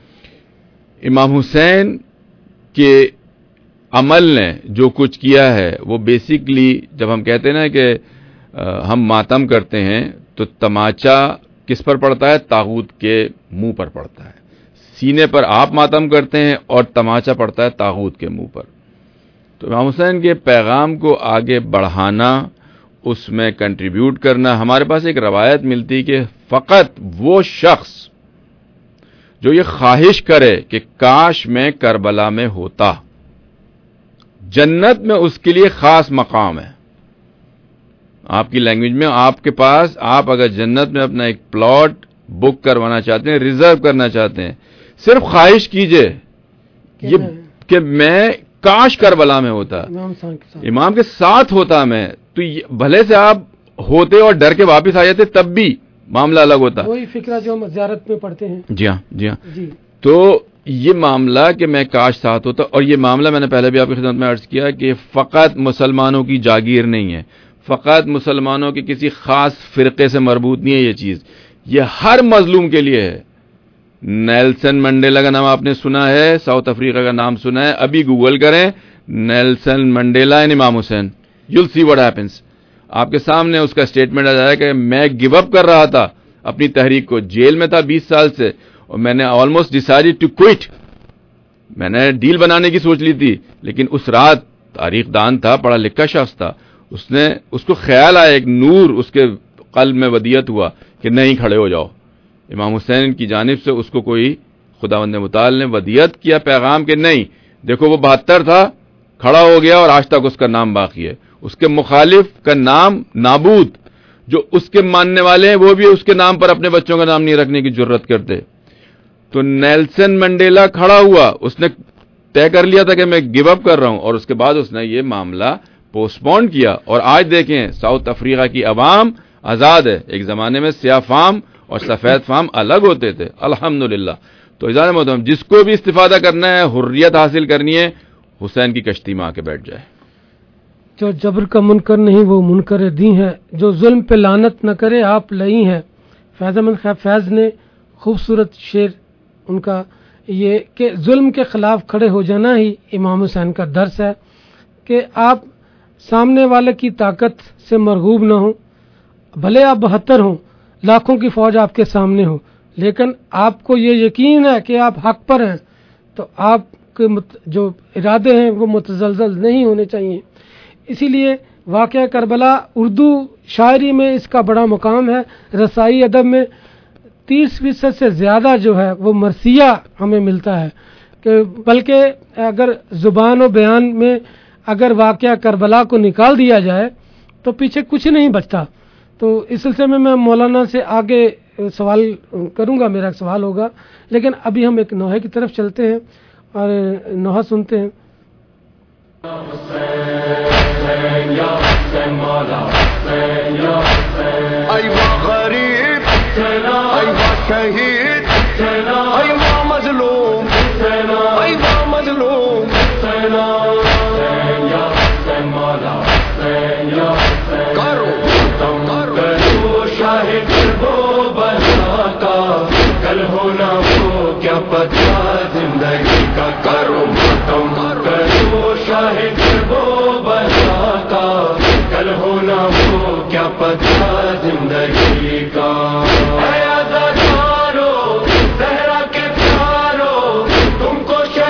امام حسین کے عمل نے جو کچھ کیا ہے وہ بیسیکلی، جب ہم کہتے ہیں نا کہ ہم ماتم کرتے ہیں تو تماچا کس پر پڑتا ہے؟ طاغوت کے منہ پر پڑتا ہے. سینے پر آپ ماتم کرتے ہیں اور تماچا پڑتا ہے طاغوت کے منہ پر. تو امام حسین کے پیغام کو آگے بڑھانا، اس میں کنٹریبیوٹ کرنا. ہمارے پاس ایک روایت ملتی کہ فقط وہ شخص جو یہ خواہش کرے کہ کاش میں کربلا میں ہوتا، جنت میں اس کے لیے خاص مقام ہے. آپ کی لینگویج میں آپ کے پاس، آپ اگر جنت میں اپنا ایک پلاٹ بک کروانا چاہتے ہیں، ریزرو کرنا چاہتے ہیں، صرف خواہش کیجئے یہ کہ میں کاش کربلا میں ہوتا، امام کے ساتھ ہوتا میں، تو بھلے سے آپ ہوتے اور ڈر کے واپس آ جاتے تب بھی معاملہ الگ ہوتا. وہی فکرہ جو ہم زیارت میں پڑھتے ہیں. جی ہاں جی ہاں جی. تو یہ معاملہ کہ میں کاش ساتھ ہوتا، اور یہ معاملہ میں نے پہلے بھی آپ کی خدمت میں عرض کیا کہ فقط مسلمانوں کی جاگیر نہیں ہے، فقط مسلمانوں کے کسی خاص فرقے سے مربوط نہیں ہے. یہ چیز یہ ہر مظلوم کے لیے ہے. نیلسن منڈیلا کا نام آپ نے سنا ہے، ساؤتھ افریقہ کا نام سنا ہے، ابھی گوگل کریں Nelson Mandela and Imam Hussain, you will see what happens. آپ کے سامنے اس کا اسٹیٹمنٹ آ جائے کہ میں گیو اپ کر رہا تھا اپنی تحریک کو، جیل میں تھا بیس سال سے، اور میں نے آلموسٹ ڈیسائیڈڈ ٹو کوئٹ. میں نے ڈیل بنانے کی سوچ لی تھی، لیکن اس رات تاریخ دان تھا، پڑھا لکھا شخص تھا، اس نے اس کو خیال آیا، ایک نور اس کے قلب میں ودیت ہوا کہ نہیں، کھڑے ہو جاؤ. امام حسین کی جانب سے اس کو کوئی خداوند متعال نے ودیت کیا پیغام کہ نہیں، دیکھو وہ بہتر تھا، کھڑا ہو گیا اور آج تک اس کا نام باقی ہے. اس کے مخالف کا نام نابود، جو اس کے ماننے والے ہیں وہ بھی اس کے نام پر اپنے بچوں کا نام نہیں رکھنے کی جرت کرتے. تو نیلسن منڈیلا کھڑا ہوا، اس نے طے کر لیا تھا کہ میں گیو اپ کر رہا ہوں، اور اس کے بعد اس نے یہ معاملہ پوسٹ پون کیا. اور آج دیکھیں ساؤتھ افریقہ کی عوام آزاد ہے. ایک زمانے میں سیاہ فام اور سفید فام الگ ہوتے تھے، الحمدللہ. تو اجازت محترم، جس کو بھی استفادہ کرنا ہے، حریت حاصل کرنی ہے، حسین کی کشتی میں آ کے بیٹھ جائے. جو جبر کا منکر نہیں وہ منکر دین ہے، جو ظلم پہ لعنت نہ کرے آپ لئی ہیں. فیض احمد خیب فیض نے خوبصورت شعر ان کا یہ کہ ظلم کے خلاف کھڑے ہو جانا ہی امام حسین کا درس ہے، کہ آپ سامنے والے کی طاقت سے مرغوب نہ ہوں. بھلے آپ بہتر ہوں، لاکھوں کی فوج آپ کے سامنے ہو، لیکن آپ کو یہ یقین ہے کہ آپ حق پر ہیں، تو آپ کے جو ارادے ہیں وہ متزلزل نہیں ہونے چاہیے. اسی لیے واقعہ کربلا اردو شاعری میں اس کا بڑا مقام ہے. رسائی ادب میں تیس فیصد سے زیادہ جو ہے وہ مرثیہ ہمیں ملتا ہے، کہ بلکہ اگر زبان و بیان میں اگر واقعہ کربلا کو نکال دیا جائے تو پیچھے کچھ نہیں بچتا. تو اس سلسلے میں میں مولانا سے آگے سوال کروں گا، میرا سوال ہوگا، لیکن ابھی ہم ایک نوحے کی طرف چلتے ہیں اور نوحہ سنتے ہیں. ایوا غریب، ایوا شہید، ایوا مظلوم، ایوا مظلوم، کرو کرو شاہد وہ بلا کا، کل ہونا وہ کیا پتہ زندگی کا. کرو ماتم کرو شاہد وہ بلا کا، کل ہونا وہ کیا پتہ زندگی کا. اے آزادارو، صحرا کے پیارو، تم کو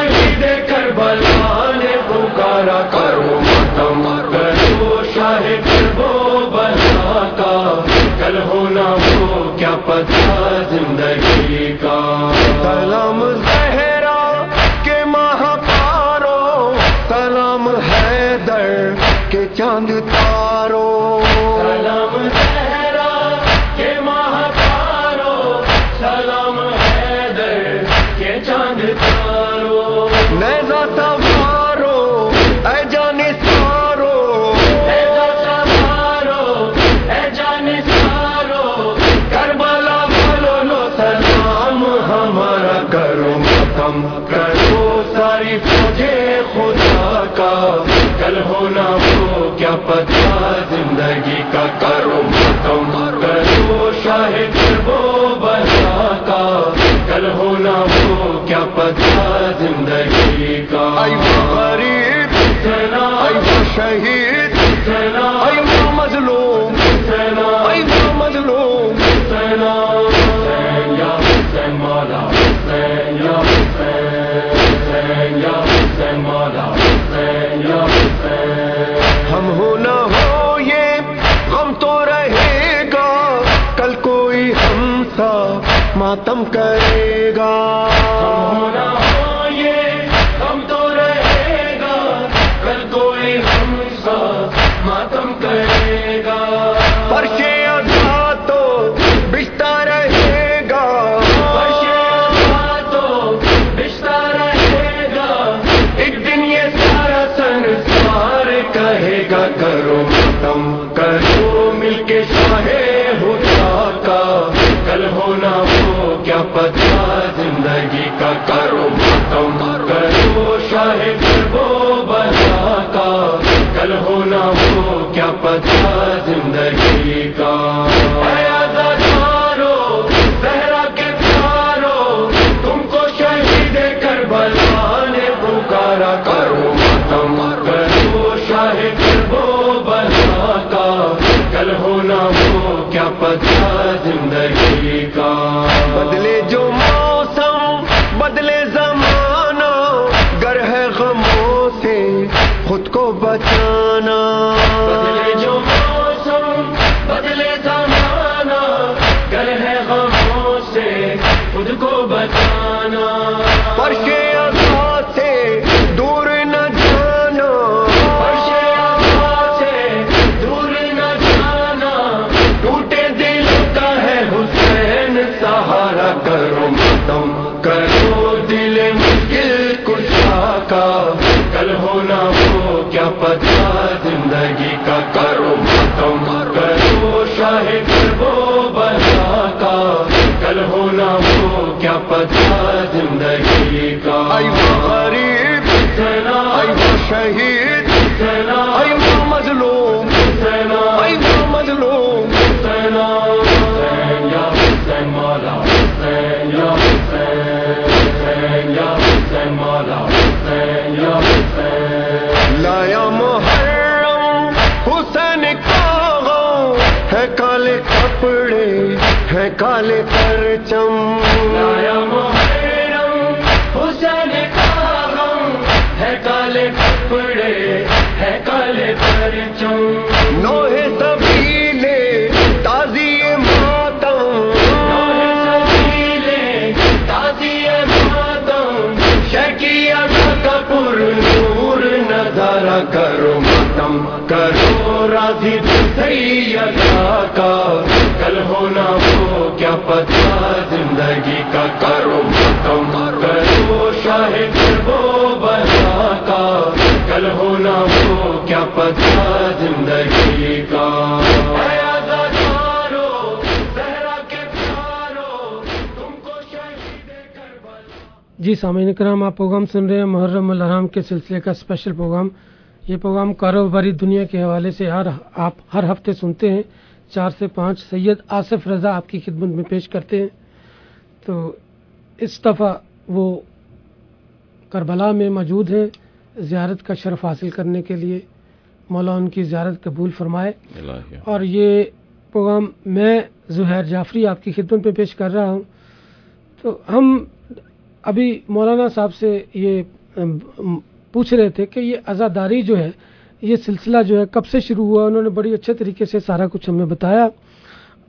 کیا پتا زندگی کا. سلام زہرا کے ماہ پارو، سلام حیدر کے چاند تارو. سلام زہرا کے ماہ پارو، سلام حیدر کے چاند تارو. نیزا سوارو اے جان سارو، نیزا سوارو اے جان سارو. کربلا والو لو سلام ہمارا کرو ختم کرو ساری فوجیں خدا کا. کل ہونا ہو کیا پتا زندگی کا، کرو ختم کرو شاہ کربو بلا کا. کل ہونا ہو کیا پتا زندگی کا. اے وہ غریب اے وہ شہید اے وہ مظلوم اے وہ مظلوم. یا حسین مولا حسین یا حسین، حسین یا حسین مولا حسین یا حسین. ہم ہو نہ ہو یہ غم تو رہے گا، کل کوئی ہم سا ماتم کرے گا. ہم ہو نہ ہو یہ غم تو رہے گا، کل کوئی ہم سا ماتم کرے گا. فرشِ عزا تو بچتا رہے گا، فرشِ عزا تو بچتا رہے گا. ایک دن یہ سارا سنسار کہے گا کرو ختم کرو مل کے شاہ خدا کا. کل ہونا ہو کیا پتا زندگی کا، کرو ختم کرو شاہ کربو بلا کا. کل ہونا ہو کیا پتا زندگی کا. اے آزادارو زہرا کے پیارو، تم کو شہید کربلا نے پکارا. کرو ختم کرو شاہ کربو بلا کا. کل ہونا ہو کیا پتا زندگی کا. بدلے جو موسم بدلے زمانہ، گر ہے غموں سے خود کو بچانا. بدلے جو موسم بدلے زمانہ، گر ہے غموں سے خود کو بچانا. فرشِ عزا سے دور نہ جانا، فرشِ عزا سے دور نہ جانا. ٹوٹے دل کا ہے حسین سہارا، کرو ختم کرو دل مشکل کشا کا. کل ہونا ہو کیا پتا زندگی کا، کرو ختم کرو شاہ کربو بلا کا. کل ہونا ہو کیا پتا زندگی کا. اے وہ غریب اے وہ شہید اے وہ مظلوم اے وہ مظلوم. حسین یا حسین مولا حسین یا حسین، حسین یا حسین مولا حسین یا حسین. لایا محرم حسین کا غم ہے، کالے کپڑے ہے کالے پرچم. لایا محرم حسین کا غم ہے، کالے کپڑے ہے کالے پرچم. نوحے سبیلے تازیے ماتم، نوحے سبیلے تازیے ماتم. شکی عزا کا پر نور نظارہ، کرو ماتم کرو راضی سیدہ کا. کل ہونا ہو کیا پتا زندگی کا، کرو ختم کرو شاہ کربو بلا کا. کل ہونا ہو کیا پتا زندگی کا. اے آزادارو زہرا کے پیارو، تم کو شہید کربلا. جی سامعین کرام، آپ پروگرام سن رہے ہیں محرم الحرام کے سلسلے کا اسپیشل پروگرام. یہ پروگرام کاروباری دنیا کے حوالے سے ہر آپ ہر ہفتے سنتے ہیں. چار سے پانچ سید آصف رضا آپ کی خدمت میں پیش کرتے ہیں. تو اس دفعہ وہ کربلا میں موجود ہیں زیارت کا شرف حاصل کرنے کے لیے. مولا ان کی زیارت قبول فرمائے. اور یہ پروگرام میں زہیر جعفری آپ کی خدمت میں پیش کر رہا ہوں. تو ہم ابھی مولانا صاحب سے یہ پوچھ رہے تھے کہ یہ عزاداری جو ہے، یہ سلسلہ جو ہے کب سے شروع ہوا. انہوں نے بڑی اچھے طریقے سے سارا کچھ ہمیں بتایا.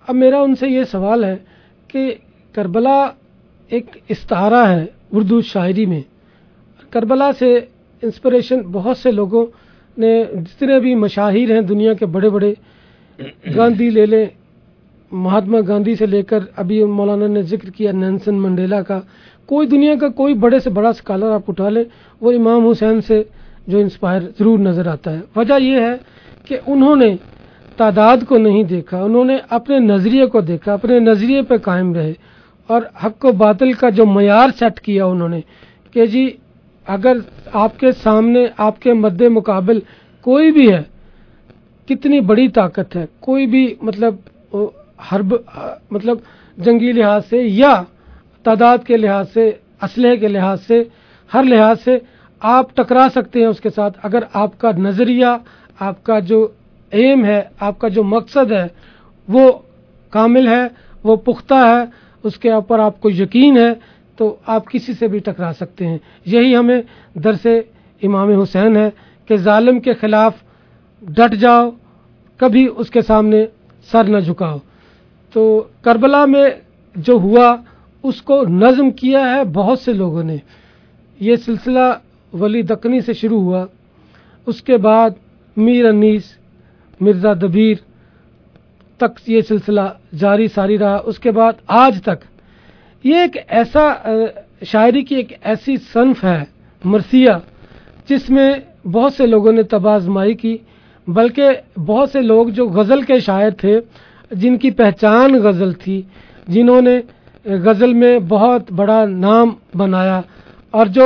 اب میرا ان سے یہ سوال ہے کہ کربلا ایک استعارہ ہے اردو شاعری میں. کربلا سے انسپریشن بہت سے لوگوں نے، جتنے بھی مشاہیر ہیں دنیا کے بڑے بڑے، گاندھی لے لیں، مہاتما گاندھی سے لے کر ابھی مولانا نے ذکر کیا نیلسن منڈیلا کا، کوئی دنیا کا کوئی بڑے سے بڑا اسکالر آپ اٹھا لیں، وہ امام حسین سے جو انسپائر ضرور نظر آتا ہے. وجہ یہ ہے کہ انہوں نے تعداد کو نہیں دیکھا، انہوں نے اپنے نظریے کو دیکھا، اپنے نظریے پہ قائم رہے اور حق و باطل کا جو معیار سیٹ کیا انہوں نے کہ جی اگر آپ کے سامنے، آپ کے مد مقابل کوئی بھی ہے، کتنی بڑی طاقت ہے، کوئی بھی مطلب حرب مطلب جنگی لحاظ سے یا تعداد کے لحاظ سے، اسلحے کے لحاظ سے، ہر لحاظ سے آپ ٹکرا سکتے ہیں اس کے ساتھ، اگر آپ کا نظریہ، آپ کا جو ایم ہے، آپ کا جو مقصد ہے وہ کامل ہے، وہ پختہ ہے، اس کے اوپر آپ کو یقین ہے، تو آپ کسی سے بھی ٹکرا سکتے ہیں. یہی ہمیں درس امام حسین ہے کہ ظالم کے خلاف ڈٹ جاؤ، کبھی اس کے سامنے سر نہ جھکاؤ. تو کربلا میں جو ہوا اس کو نظم کیا ہے بہت سے لوگوں نے. یہ سلسلہ ولی دکنی سے شروع ہوا، اس کے بعد میر انیس، مرزا دبیر تک یہ سلسلہ جاری ساری رہا. اس کے بعد آج تک یہ ایک ایسا شاعری کی ایک ایسی صنف ہے مرثیہ جس میں بہت سے لوگوں نے طب آزمائی کی، بلکہ بہت سے لوگ جو غزل کے شاعر تھے، جن کی پہچان غزل تھی، جنہوں نے غزل میں بہت بڑا نام بنایا اور جو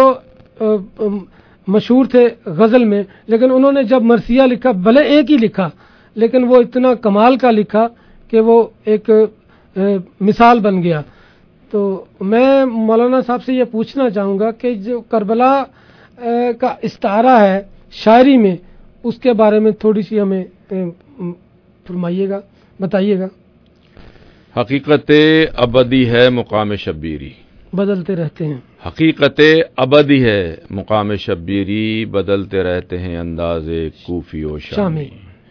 مشہور تھے غزل میں، لیکن انہوں نے جب مرثیہ لکھا، بھلے ایک ہی لکھا لیکن وہ اتنا کمال کا لکھا کہ وہ ایک مثال بن گیا. تو میں مولانا صاحب سے یہ پوچھنا چاہوں گا کہ جو کربلا کا استعارہ ہے شاعری میں، اس کے بارے میں تھوڑی سی ہمیں فرمائیے گا، بتائیے گا. حقیقت ابدی ہے مقام شبیری، بدلتے رہتے ہیں. حقیقت ابدی ہے مقام شبیری، بدلتے رہتے ہیں انداز کوفی و شامی.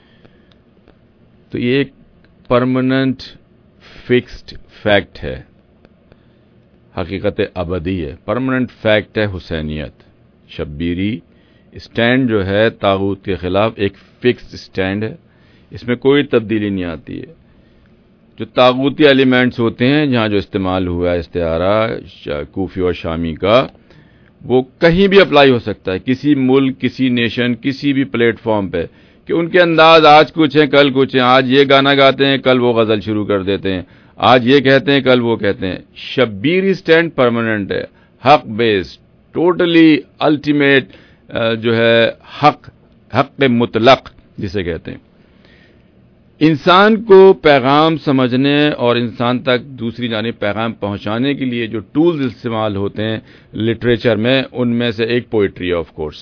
تو یہ ایک پرماننٹ فکسڈ فیکٹ ہے، حقیقت ابدی ہے، پرماننٹ فیکٹ ہے حسینیت. شبیری اسٹینڈ جو ہے طاغوت کے خلاف ایک فکسڈ اسٹینڈ ہے، اس میں کوئی تبدیلی نہیں آتی ہے. جو طاغوتی ایلیمنٹس ہوتے ہیں، جہاں جو استعمال ہوا ہے استعارہ کوفی اور شامی کا، وہ کہیں بھی اپلائی ہو سکتا ہے، کسی ملک، کسی نیشن، کسی بھی پلیٹ فارم پہ، کہ ان کے انداز آج کچھ ہیں کل کچھ ہیں، آج یہ گانا گاتے ہیں کل وہ غزل شروع کر دیتے ہیں، آج یہ کہتے ہیں کل وہ کہتے ہیں. شبیری اسٹینڈ پرماننٹ ہے، حق بیسڈ، ٹوٹلی الٹیمیٹ جو ہے حق حق مطلق جسے کہتے ہیں. انسان کو پیغام سمجھنے اور انسان تک دوسری جانب پیغام پہنچانے کے لیے جو ٹولز استعمال ہوتے ہیں لٹریچر میں، ان میں سے ایک پوئٹری آف کورس.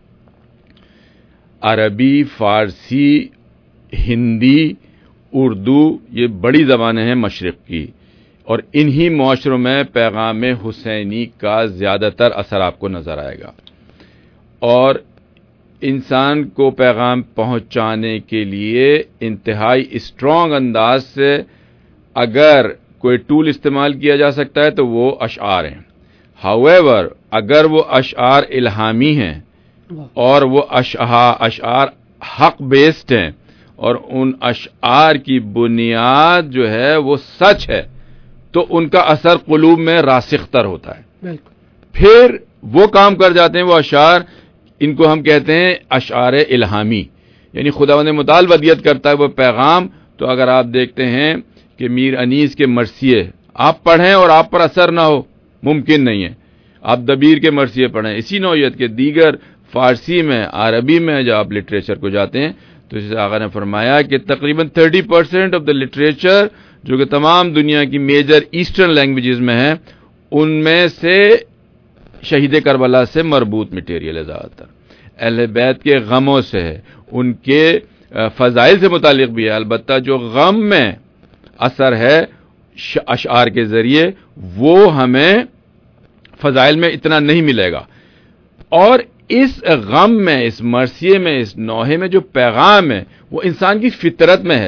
عربی، فارسی، ہندی، اردو، یہ بڑی زبانیں ہیں مشرق کی، اور انہی معاشروں میں پیغام حسینی کا زیادہ تر اثر آپ کو نظر آئے گا. اور انسان کو پیغام پہنچانے کے لیے انتہائی اسٹرانگ انداز سے اگر کوئی ٹول استعمال کیا جا سکتا ہے تو وہ اشعار ہیں. ہاؤیور اگر وہ اشعار الہامی ہیں اور وہ اشعار حق بیسڈ ہیں اور ان اشعار کی بنیاد جو ہے وہ سچ ہے، تو ان کا اثر قلوب میں راسخ تر ہوتا ہے. پھر وہ کام کر جاتے ہیں وہ اشعار، ان کو ہم کہتے ہیں اشعار الہامی، یعنی خداوند متعال ودیت کرتا ہے وہ پیغام. تو اگر آپ دیکھتے ہیں کہ میر انیس کے مرثیے آپ پڑھیں اور آپ پر اثر نہ ہو، ممکن نہیں ہے. آپ دبیر کے مرثیے پڑھیں، اسی نوعیت کے دیگر فارسی میں، عربی میں جب آپ لٹریچر کو جاتے ہیں تو جیسے آقا نے فرمایا کہ تقریباً thirty percent of the literature جو کہ تمام دنیا کی میجر ایسٹرن لینگویجز میں ہے، ان میں سے شہید کربلا سے مربوط مٹیریل ہے، زیادہ تر اہل بیت کے غموں سے ہے، ان کے فضائل سے متعلق بھی ہے. البتہ جو غم میں اثر ہے اشعار کے ذریعے وہ ہمیں فضائل میں اتنا نہیں ملے گا. اور اس غم میں، اس مرثیے میں، اس نوحے میں جو پیغام ہے وہ انسان کی فطرت میں ہے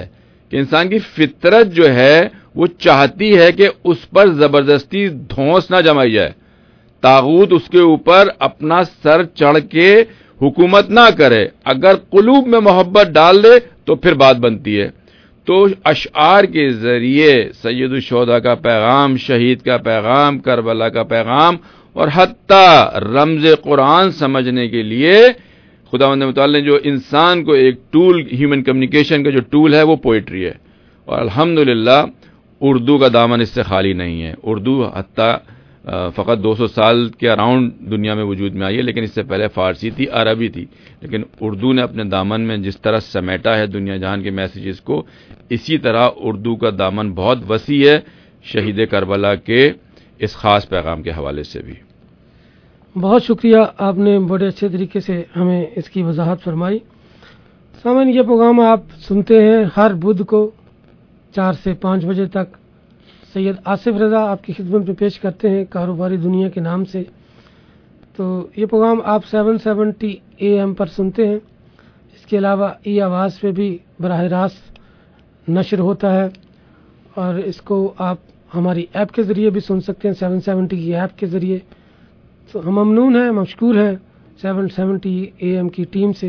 کہ انسان کی فطرت جو ہے وہ چاہتی ہے کہ اس پر زبردستی دھونس نہ جمائی جائے، طاغوت اس کے اوپر اپنا سر چڑھ کے حکومت نہ کرے، اگر قلوب میں محبت ڈال دے تو پھر بات بنتی ہے۔ تو اشعار کے ذریعے سید الشہداء کا پیغام، شہید کا پیغام، کربلا کا پیغام، اور حتیٰ رمز قرآن سمجھنے کے لیے خداوند متعال نے جو انسان کو ایک ٹول، ہیومن کمیونیکیشن کا جو ٹول ہے وہ پوئٹری ہے، اور الحمدللہ اردو کا دامن اس سے خالی نہیں ہے۔ اردو حتیٰ فقط دو سو سال کے اراؤنڈ دنیا میں وجود میں آئی ہے، لیکن اس سے پہلے فارسی تھی، عربی تھی، لیکن اردو نے اپنے دامن میں جس طرح سمیٹا ہے دنیا جہان کے میسیجز کو، اسی طرح اردو کا دامن بہت وسیع ہے شہید کربلا کے اس خاص پیغام کے حوالے سے بھی۔ بہت شکریہ، آپ نے بڑے اچھے طریقے سے ہمیں اس کی وضاحت فرمائی۔ سامعین، یہ پروگرام آپ سنتے ہیں ہر بدھ کو چار سے پانچ بجے تک۔ سید آصف رضا آپ کی خدمت میں پیش کرتے ہیں کاروباری دنیا کے نام سے۔ تو یہ پروگرام آپ سیون سیونٹی اے ایم پر سنتے ہیں، اس کے علاوہ ای آواز پہ بھی براہ راست نشر ہوتا ہے، اور اس کو آپ ہماری ایپ کے ذریعے بھی سن سکتے ہیں، سیون سیونٹی کی ایپ کے ذریعے۔ تو ہم ممنون ہیں، مشکور ہیں سیون سیونٹی اے ایم کی ٹیم سے،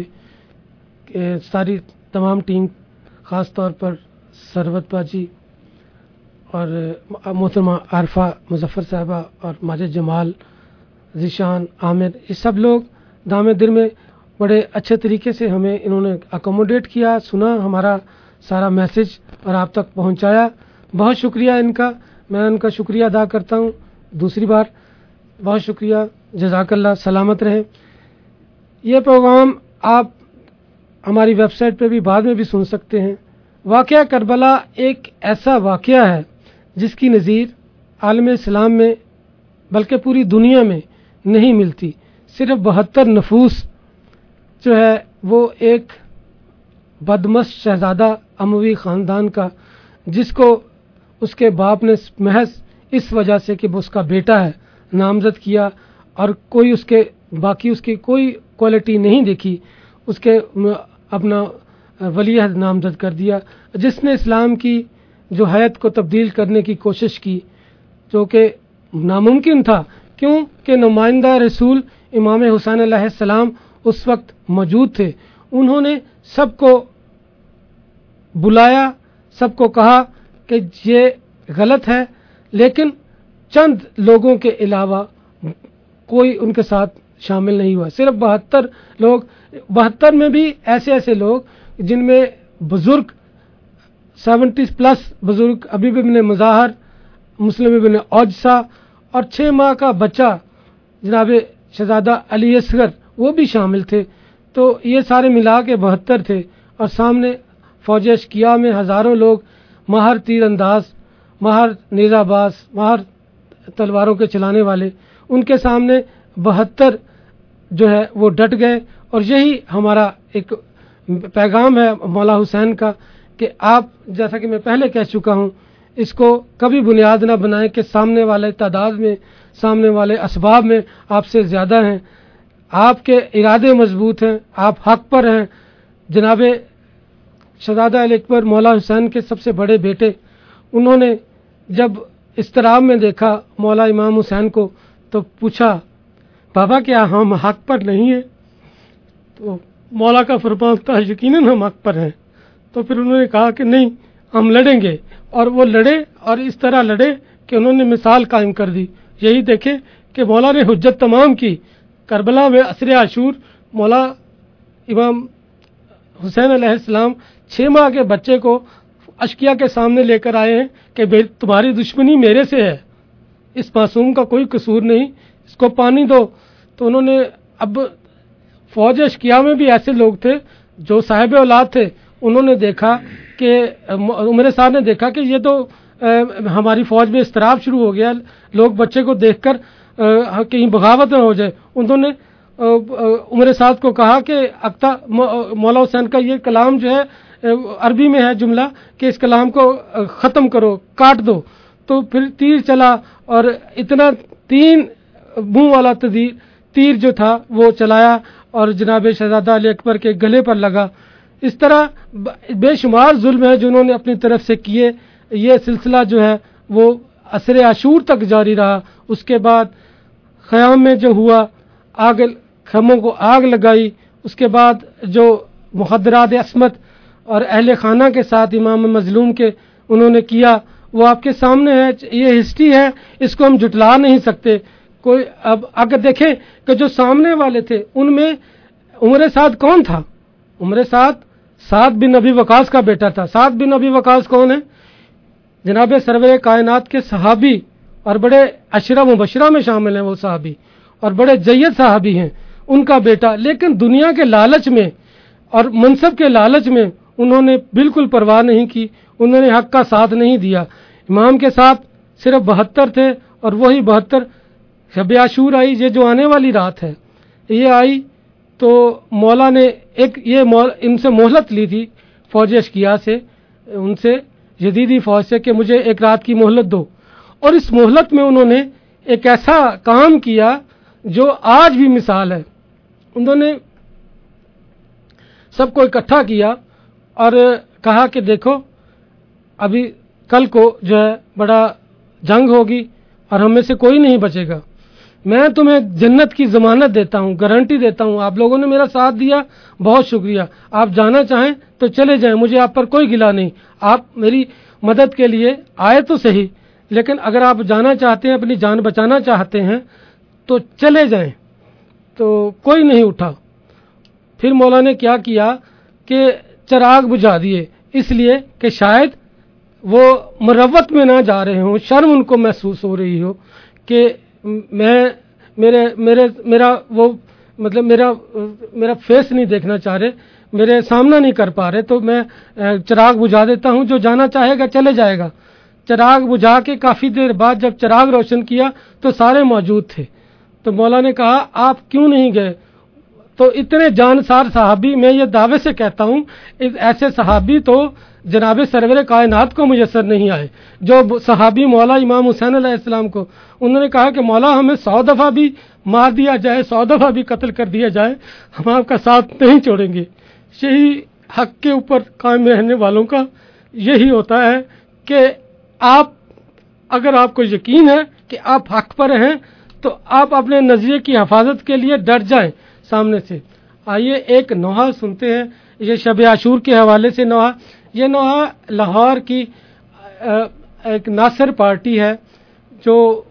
ساری تمام ٹیم، خاص طور پر ثروت باجی اور محترمہ عارفہ مظفر صاحبہ اور ماجد جمال، ذیشان، عامر، یہ سب لوگ دام دل میں بڑے اچھے طریقے سے ہمیں انہوں نے اکوموڈیٹ کیا، سنا ہمارا سارا میسج اور آپ تک پہنچایا۔ بہت شکریہ ان کا، میں ان کا شکریہ ادا کرتا ہوں دوسری بار۔ بہت شکریہ، جزاک اللہ، سلامت رہیں۔ یہ پروگرام آپ ہماری ویب سائٹ پہ بھی بعد میں بھی سن سکتے ہیں۔ واقعہ کربلا ایک ایسا واقعہ ہے جس کی نظیر عالم اسلام میں بلکہ پوری دنیا میں نہیں ملتی۔ صرف بہتر نفوس جو ہے وہ ایک بدمست شہزادہ اموی خاندان کا، جس کو اس کے باپ نے محض اس وجہ سے کہ وہ اس کا بیٹا ہے نامزد کیا، اور کوئی اس کے باقی اس کی کوئی کوالٹی نہیں دیکھی، اس کے اپنا ولی عہد نامزد کر دیا، جس نے اسلام کی جو حیات کو تبدیل کرنے کی کوشش کی، جو کہ ناممکن تھا، کیوں کہ نمائندہ رسول امام حسین علیہ السلام اس وقت موجود تھے۔ انہوں نے سب کو بلایا، سب کو کہا کہ یہ غلط ہے، لیکن چند لوگوں کے علاوہ کوئی ان کے ساتھ شامل نہیں ہوا۔ صرف بہتر لوگ، بہتر میں بھی ایسے ایسے لوگ جن میں بزرگ سیونٹی پلس بزرگ ابیب ابن مظاہر، مسلم ابن اوجسا، اور چھ ماہ کا بچہ جناب شہزادہ علی اصغر وہ بھی شامل تھے۔ تو یہ سارے ملا کے بہتر تھے، اور سامنے فوج اشکیا میں ہزاروں لوگ، ماہر تیر انداز، ماہر نیزہ باز، ماہر تلواروں کے چلانے والے، ان کے سامنے بہتر جو ہے وہ ڈٹ گئے۔ اور یہی ہمارا ایک پیغام ہے مولا حسین کا کہ آپ، جیسا کہ میں پہلے کہہ چکا ہوں، اس کو کبھی بنیاد نہ بنائیں کہ سامنے والے تعداد میں، سامنے والے اسباب میں آپ سے زیادہ ہیں۔ آپ کے ارادے مضبوط ہیں، آپ حق پر ہیں۔ جناب شہزادہ علی اکبر مولا حسین کے سب سے بڑے بیٹے، انہوں نے جب اضطراب میں دیکھا مولا امام حسین کو تو پوچھا، بابا کیا ہم حق پر نہیں ہیں؟ تو مولا کا فرمان تھا یقیناً ہم حق پر ہیں۔ تو پھر انہوں نے کہا کہ نہیں، ہم لڑیں گے، اور وہ لڑے، اور اس طرح لڑے کہ انہوں نے مثال قائم کر دی۔ یہی دیکھیں کہ مولا نے حجت تمام کی۔ کربلا میں عصر عاشور مولا امام حسین علیہ السلام چھ ماہ کے بچے کو اشکیا کے سامنے لے کر آئے ہیں کہ تمہاری دشمنی میرے سے ہے، اس معصوم کا کوئی قصور نہیں، اس کو پانی دو۔ تو انہوں نے، اب فوج اشکیا میں بھی ایسے لوگ تھے جو صاحب اولاد تھے، انہوں نے دیکھا کہ عمر صاحب نے دیکھا کہ یہ تو ہماری فوج میں اضطراب شروع ہو گیا، لوگ بچے کو دیکھ کر کہیں بغاوت نہ ہو جائے۔ انہوں نے عمر صاحب کو کہا کہ اکتا مولا حسین کا یہ کلام جو ہے عربی میں ہے جملہ کہ اس کلام کو ختم کرو، کاٹ دو۔ تو پھر تیر چلا، اور اتنا تین منہ والا تیر تیر جو تھا وہ چلایا، اور جناب شہزادہ علی اکبر کے گلے پر لگا۔ اس طرح بے شمار ظلم ہے جو انہوں نے اپنی طرف سے کیے. یہ سلسلہ جو ہے وہ عصر عاشور تک جاری رہا. اس کے بعد خیام میں جو ہوا, آگ خیموں کو آگ لگائی. اس کے بعد جو مخدرات عصمت اور اہل خانہ کے ساتھ امام مظلوم کے انہوں نے کیا وہ آپ کے سامنے ہے. یہ ہسٹری ہے, اس کو ہم جھٹلا نہیں سکتے. کوئی اب اگر دیکھیں کہ جو سامنے والے تھے ان میں عمر سعد کون تھا؟ عمر سعد سعد بن ابی وقاص کا بیٹا تھا. سعد بن ابی وقاص کون ہے؟ جناب سرور کائنات کے صحابی اور بڑے عشرہ مبشرہ میں شامل ہیں. وہ صحابی اور بڑے جید صحابی ہیں, ان کا بیٹا. لیکن دنیا کے لالچ میں اور منصب کے لالچ میں انہوں نے بالکل پرواہ نہیں کی, انہوں نے حق کا ساتھ نہیں دیا. امام کے ساتھ صرف بہتر تھے اور وہی بہتر شب عاشور آئی, یہ جو آنے والی رات ہے یہ آئی تو مولا نے ایک یہ ان سے مہلت لی تھی فوج اشکیا سے, ان سے جدیدی فوج سے کہ مجھے ایک رات کی مہلت دو. اور اس مہلت میں انہوں نے ایک ایسا کام کیا جو آج بھی مثال ہے. انہوں نے سب کو اکٹھا کیا اور کہا کہ دیکھو ابھی کل کو جو ہے بڑا جنگ ہوگی اور ہم میں سے کوئی نہیں بچے گا. میں تمہیں جنت کی ضمانت دیتا ہوں, گارنٹی دیتا ہوں. آپ لوگوں نے میرا ساتھ دیا, بہت شکریہ. آپ جانا چاہیں تو چلے جائیں, مجھے آپ پر کوئی گلہ نہیں. آپ میری مدد کے لیے آئے تو صحیح, لیکن اگر آپ جانا چاہتے ہیں, اپنی جان بچانا چاہتے ہیں تو چلے جائیں. تو کوئی نہیں اٹھا. پھر مولا نے کیا کیا کہ چراغ بجھا دیے, اس لیے کہ شاید وہ مروت میں نہ جا رہے ہوں, شرم ان کو محسوس ہو رہی ہو کہ میں میرے میرے میرا وہ مطلب میرا میرا فیس نہیں دیکھنا چاہ رہے, میرے سامنا نہیں کر پا رہے, تو میں چراغ بجھا دیتا ہوں, جو جانا چاہے گا چلے جائے گا. چراغ بجھا کے کافی دیر بعد جب چراغ روشن کیا تو سارے موجود تھے. تو مولا نے کہا آپ کیوں نہیں گئے؟ تو اتنے جانسار صحابی, میں یہ دعوے سے کہتا ہوں ایسے صحابی تو جناب سرور کائنات کو میسر نہیں آئے. جو صحابی مولا امام حسین علیہ السلام کو انہوں نے کہا کہ مولا ہمیں سو دفعہ بھی مار دیا جائے, سو دفعہ بھی قتل کر دیا جائے, ہم آپ کا ساتھ نہیں چھوڑیں گے. یہی حق کے اوپر قائم رہنے والوں کا یہی ہوتا ہے کہ آپ اگر آپ کو یقین ہے کہ آپ حق پر ہیں تو آپ اپنے نظریے کی حفاظت کے لیے ڈٹ جائیں سامنے سے. آئیے ایک نوحہ سنتے ہیں, یہ شب عاشور کے حوالے سے نوحہ. یہ نوحہ لاہور کی ایک ناصر پارٹی ہے جو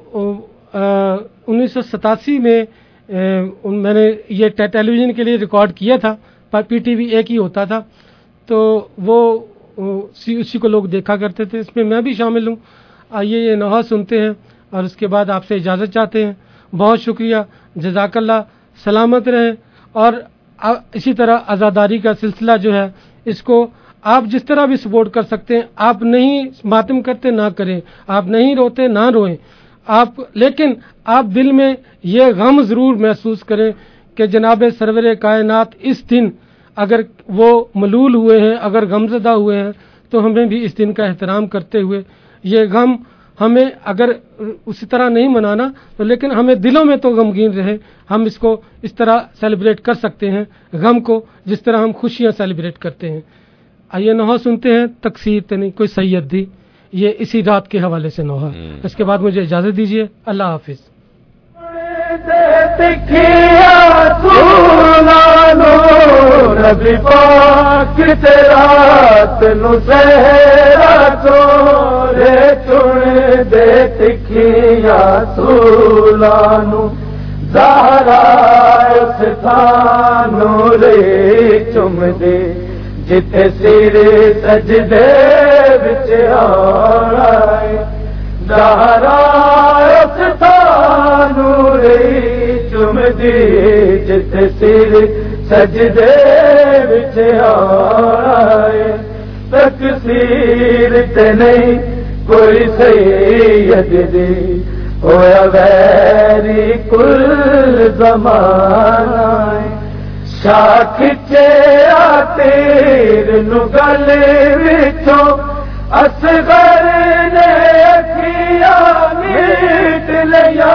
انیس سو ستاسی میں میں نے یہ ٹیلی ویژن کے لیے ریکارڈ کیا تھا, پی ٹی وی ایک ہی ہوتا تھا, تو وہ اسی کو لوگ دیکھا کرتے تھے, اس میں میں بھی شامل ہوں. آئیے یہ نوحہ سنتے ہیں اور اس کے بعد آپ سے اجازت چاہتے ہیں. بہت شکریہ, جزاک اللہ, سلامت رہیں. اور اسی طرح عزاداری کا سلسلہ جو ہے اس کو آپ جس طرح بھی سپورٹ کر سکتے ہیں. آپ نہیں ماتم کرتے نہ کریں, آپ نہیں روتے نہ روئیں آپ, لیکن آپ دل میں یہ غم ضرور محسوس کریں کہ جناب سرور کائنات اس دن اگر وہ ملول ہوئے ہیں, اگر غمزدہ ہوئے ہیں, تو ہمیں بھی اس دن کا احترام کرتے ہوئے یہ غم ہمیں اگر اسی طرح نہیں منانا تو لیکن ہمیں دلوں میں تو غمگین رہے. ہم اس کو اس طرح سیلیبریٹ کر سکتے ہیں غم کو جس طرح ہم خوشیاں سیلیبریٹ کرتے ہیں. آئیے نوحہ سنتے ہیں, تقصیر تنی کوئی سید دی, یہ اسی رات کے حوالے سے نوحہ. اس کے بعد مجھے اجازت دیجیے, اللہ حافظ. نبی پاک رات نو سہرا چورے چن دے تکھیا سولانو زہرا اس تھانو رے چم دے جتے سر سجدے وچ آئے زہرا اس تھانو رے چم دے جتے سر سجدے وچ آئے تقصیر تے نہیں کوئی سید دی ہویا ویری کل زمانہ شاہ کھچے تیر نو گل وچوں اصغر نے اکھیاں میٹ لیا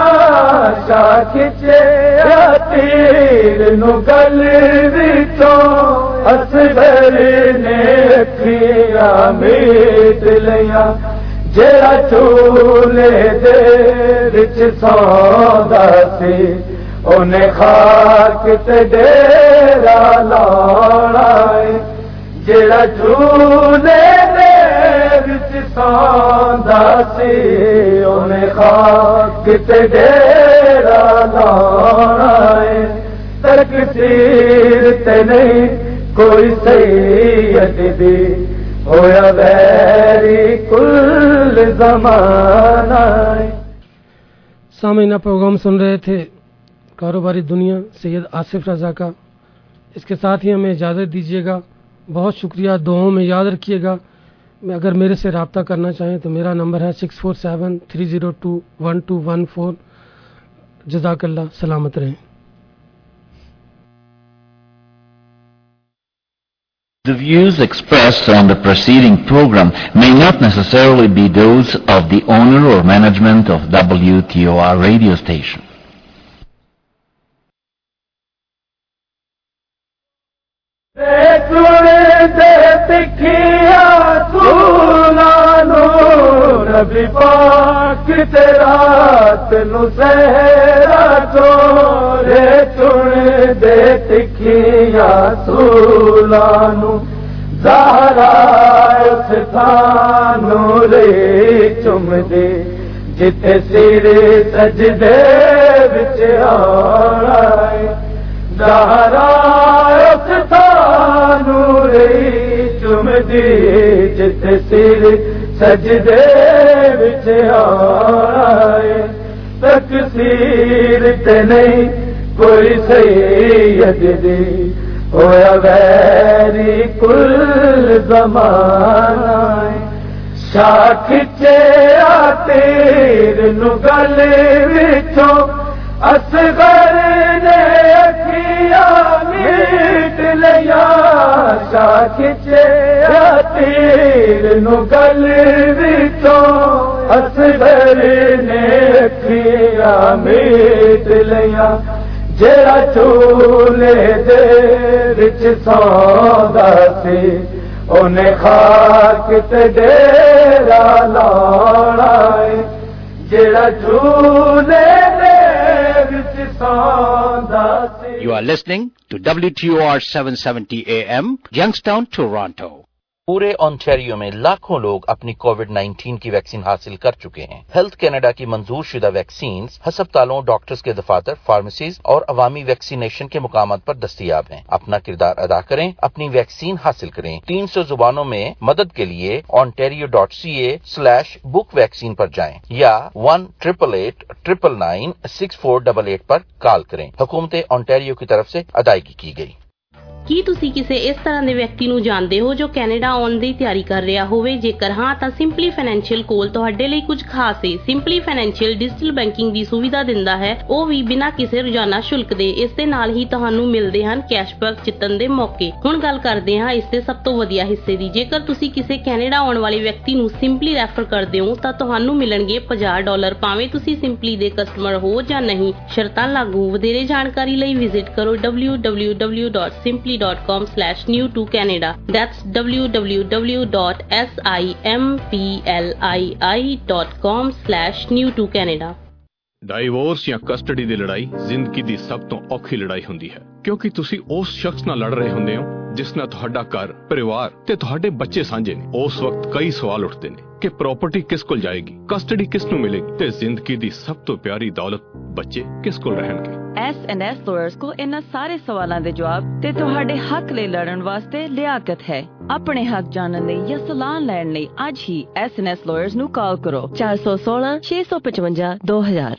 شاہ کھچے تیر نو گل وچوں اصغر نے اکھیاں میٹ لیاں جڑا چولے دے وچ سوندا سی اونے خاک تے ڈیرا لانا ہے جڑا چولے دے وچ سوندا سی اونے خاک تے ڈیرا لانا ہے تقدیر تے نہیں کوئی سید دی ہویا ویری کل زمانہ. سامعین پروگرام سن رہے تھے کاروباری دنیا سید آصف رضا کا. اس کے ساتھ ہی ہمیں اجازت دیجیے گا. بہت شکریہ. دعاؤں میں یاد رکھیے گا. اگر میرے سے رابطہ کرنا چاہیں تو میرا نمبر ہے six four seven three zero two one two one four. جزاک اللہ. سلامت رہیں. The views expressed on the preceding program may not necessarily be those of the owner or management of W T O R radio station. نبی پاک تیرا تینو سہرا چورے چن دے تکھیاں سولانو زہرا اس تھانو لے چم دے جتے سر سجدے وچ آنا ہے زہرا اس تھانو لے چم دے جتے سر سجدے وچ آئے تقصیر تے نہیں کوئی سید دی ہویا ویری کل زمانہ. شاخ چیا تیر نو گل وچوں اصغر نے اکھیاں میٹ لیا. شاخ چیا تیر نو گل وچوں اصغر نے اکھیاں میٹ لیا. جڑا چولے دے وچ سوندا سی اونے خاک تے ڈیرا لانا ہے جڑا چولے دے وچ سوندا سی. You are listening to W T O R seven seventy A M, Youngstown, Toronto. پورے آنٹیریو میں لاکھوں لوگ اپنی کووڈ نائنٹین کی ویکسین حاصل کر چکے ہیں. ہیلتھ کینیڈا کی منظور شدہ ویکسینز ہسپتالوں، ڈاکٹرز کے دفاتر، فارمیسیز اور عوامی ویکسینیشن کے مقامات پر دستیاب ہیں. اپنا کردار ادا کریں، اپنی ویکسین حاصل کریں. تین سو زبانوں میں مدد کے لیے ontario dot c a slash book vaccine پر جائیں یا one triple eight triple nine six four double eight پر کال کریں. حکومت آنٹیریو کی طرف سے ادائیگی کی گئی. ਕੀ ਤੁਸੀਂ ਕਿਸੇ ਇਸ ਤਰ੍ਹਾਂ ਦੇ ਵਿਅਕਤੀ ਨੂੰ ਜਾਣਦੇ ਹੋ ਜੋ ਕੈਨੇਡਾ ਆਉਣ ਦੀ ਤਿਆਰੀ ਕਰ ਰਿਹਾ ਹੋਵੇ? ਜੇਕਰ ਹਾਂ ਤਾਂ ਸਿੰਪਲੀ ਫਾਈਨੈਂਸ਼ੀਅਲ ਕੋਲ ਤੁਹਾਡੇ ਲਈ ਕੁਝ ਖਾਸ ਹੈ. ਸਿੰਪਲੀ ਫਾਈਨੈਂਸ਼ੀਅਲ ਡਿਜੀਟਲ ਬੈਂਕਿੰਗ ਦੀ ਸੁਵਿਧਾ ਦਿੰਦਾ ਹੈ, ਉਹ ਵੀ ਬਿਨਾਂ ਕਿਸੇ ਰੋਜ਼ਾਨਾ ਸ਼ੁਲਕ ਦੇ. ਇਸ ਦੇ ਨਾਲ ਹੀ ਤੁਹਾਨੂੰ ਮਿਲਦੇ ਹਨ ਕੈਸ਼ਬੈਕ ਜਿੱਤਣ ਦੇ ਮੌਕੇ. ਹੁਣ ਗੱਲ ਕਰਦੇ ਹਾਂ ਇਸ ਦੇ ਸਭ ਤੋਂ ਵਧੀਆ ਹਿੱਸੇ ਦੀ. ਜੇਕਰ ਤੁਸੀਂ ਕਿਸੇ ਕੈਨੇਡਾ ਆਉਣ ਵਾਲੇ ਵਿਅਕਤੀ ਨੂੰ ਸਿੰਪਲੀ ਰੈਫਰ ਕਰਦੇ ਹੋ ਤਾਂ ਤੁਹਾਨੂੰ ਮਿਲਣਗੇ ਪੰਜਾਹ ਡਾਲਰ, ਭਾਵੇਂ ਤੁਸੀਂ ਸਿੰਪਲੀ ਦੇ ਕਸਟਮਰ ਹੋ ਜਾਂ ਨਹੀਂ. ਸ਼ਰਤਾਂ ਲਾਗੂ. ਵਧੇਰੇ ਜਾਣਕਾਰੀ ਲਈ ਵਿਜ਼ਿਟ ਕਰੋ w w w dot simply dot com slash new to Canada. That's w w w dot simpli dot com slash new to Canada. Divorce ਜਾਂ ਕਸਟਡੀ ਦੀ ਲੜਾਈ ਜ਼ਿੰਦਗੀ ਦੀ ਸਭ ਤੋਂ ਔਖੀ ਲੜਾਈ ਹੁੰਦੀ ਹੈ, ਕਿਉਂਕਿ ਤੁਸੀਂ ਉਸ ਸ਼ਖਸ ਨਾਲ ਲੜ ਰਹੇ ਹੁੰਦੇ ਹੋ ਜਿਸ ਨਾਲ ਤੁਹਾਡਾ ਘਰ, ਪਰਿਵਾਰ ਤੇ ਤੁਹਾਡੇ ਬੱਚੇ ਸਾਂਝੇ ਨੇ. ਉਸ ਵਕਤ ਕਈ ਸਵਾਲ ਉੱਠਦੇ ਨੇ ਕਿ ਪ੍ਰਾਪਰਟੀ ਕਿਸ ਕੋਲ ਜਾਏਗੀ, ਕਸਟਡੀ ਕਿਸ ਨੂੰ ਮਿਲੇਗੀ ਤੇ ਜ਼ਿੰਦਗੀ ਦੀ ਸਭ ਤੋਂ ਪਿਆਰੀ ਦੌਲਤ ਬੱਚੇ ਕਿਸ ਕੋਲ ਰਹਿਣਗੇ. ਐਸ ਐਂਡ ਐਸ ਲਾਇਰਸ ਕੋ ਇਹਨਾਂ ਸਾਰੇ ਸਵਾਲਾਂ ਦੇ ਜਵਾਬ ਤੇ ਤੁਹਾਡੇ ਹੱਕ ਲਈ ਲੜਨ ਵਾਸਤੇ ਲਿਆਕਤ ਹੈ. ਆਪਣੇ ਹੱਕ ਜਾਣਨ ਲਈ ਜਾਂ ਸਲਾਹ ਲੈਣ ਲਈ ਅੱਜ ਹੀ ਐਸ ਐਂਡ ਐਸ ਲਾਇਰਸ ਨੂੰ ਕਾਲ ਕਰੋ ਚਾਰ ਸੌ ਸੋਲਾਂ ਛੇ ਸੌ ਪਚਵੰਜਾ ਦੋ ਹਜ਼ਾਰ.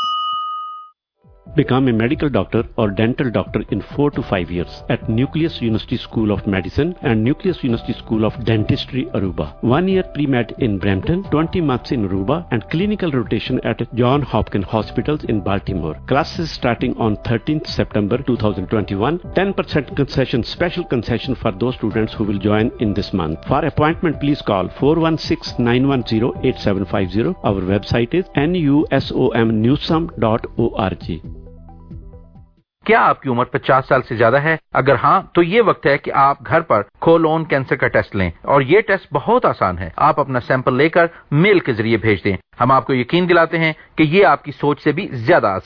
Become a medical doctor or dental doctor in four to five years at Nucleus University School of Medicine and Nucleus University School of Dentistry, Aruba. One year pre-med in Brampton, twenty months in Aruba, and clinical rotation at John Hopkins Hospitals in Baltimore. Classes starting on thirteenth September twenty twenty-one. ten percent concession, special concession for those students who will join in this month. For appointment, please call four one six, nine one zero, eight seven five zero. Our website is nusom newsom dot org. کیا آپ کی عمر پچاس سال سے زیادہ ہے؟ اگر ہاں تو یہ وقت ہے کہ آپ گھر پر کولون کینسر کا ٹیسٹ لیں، اور یہ ٹیسٹ بہت آسان ہے۔ آپ اپنا سیمپل لے کر میل کے ذریعے بھیج دیں۔ ہم آپ کو یقین دلاتے ہیں کہ یہ آپ کی سوچ سے بھی زیادہ آسان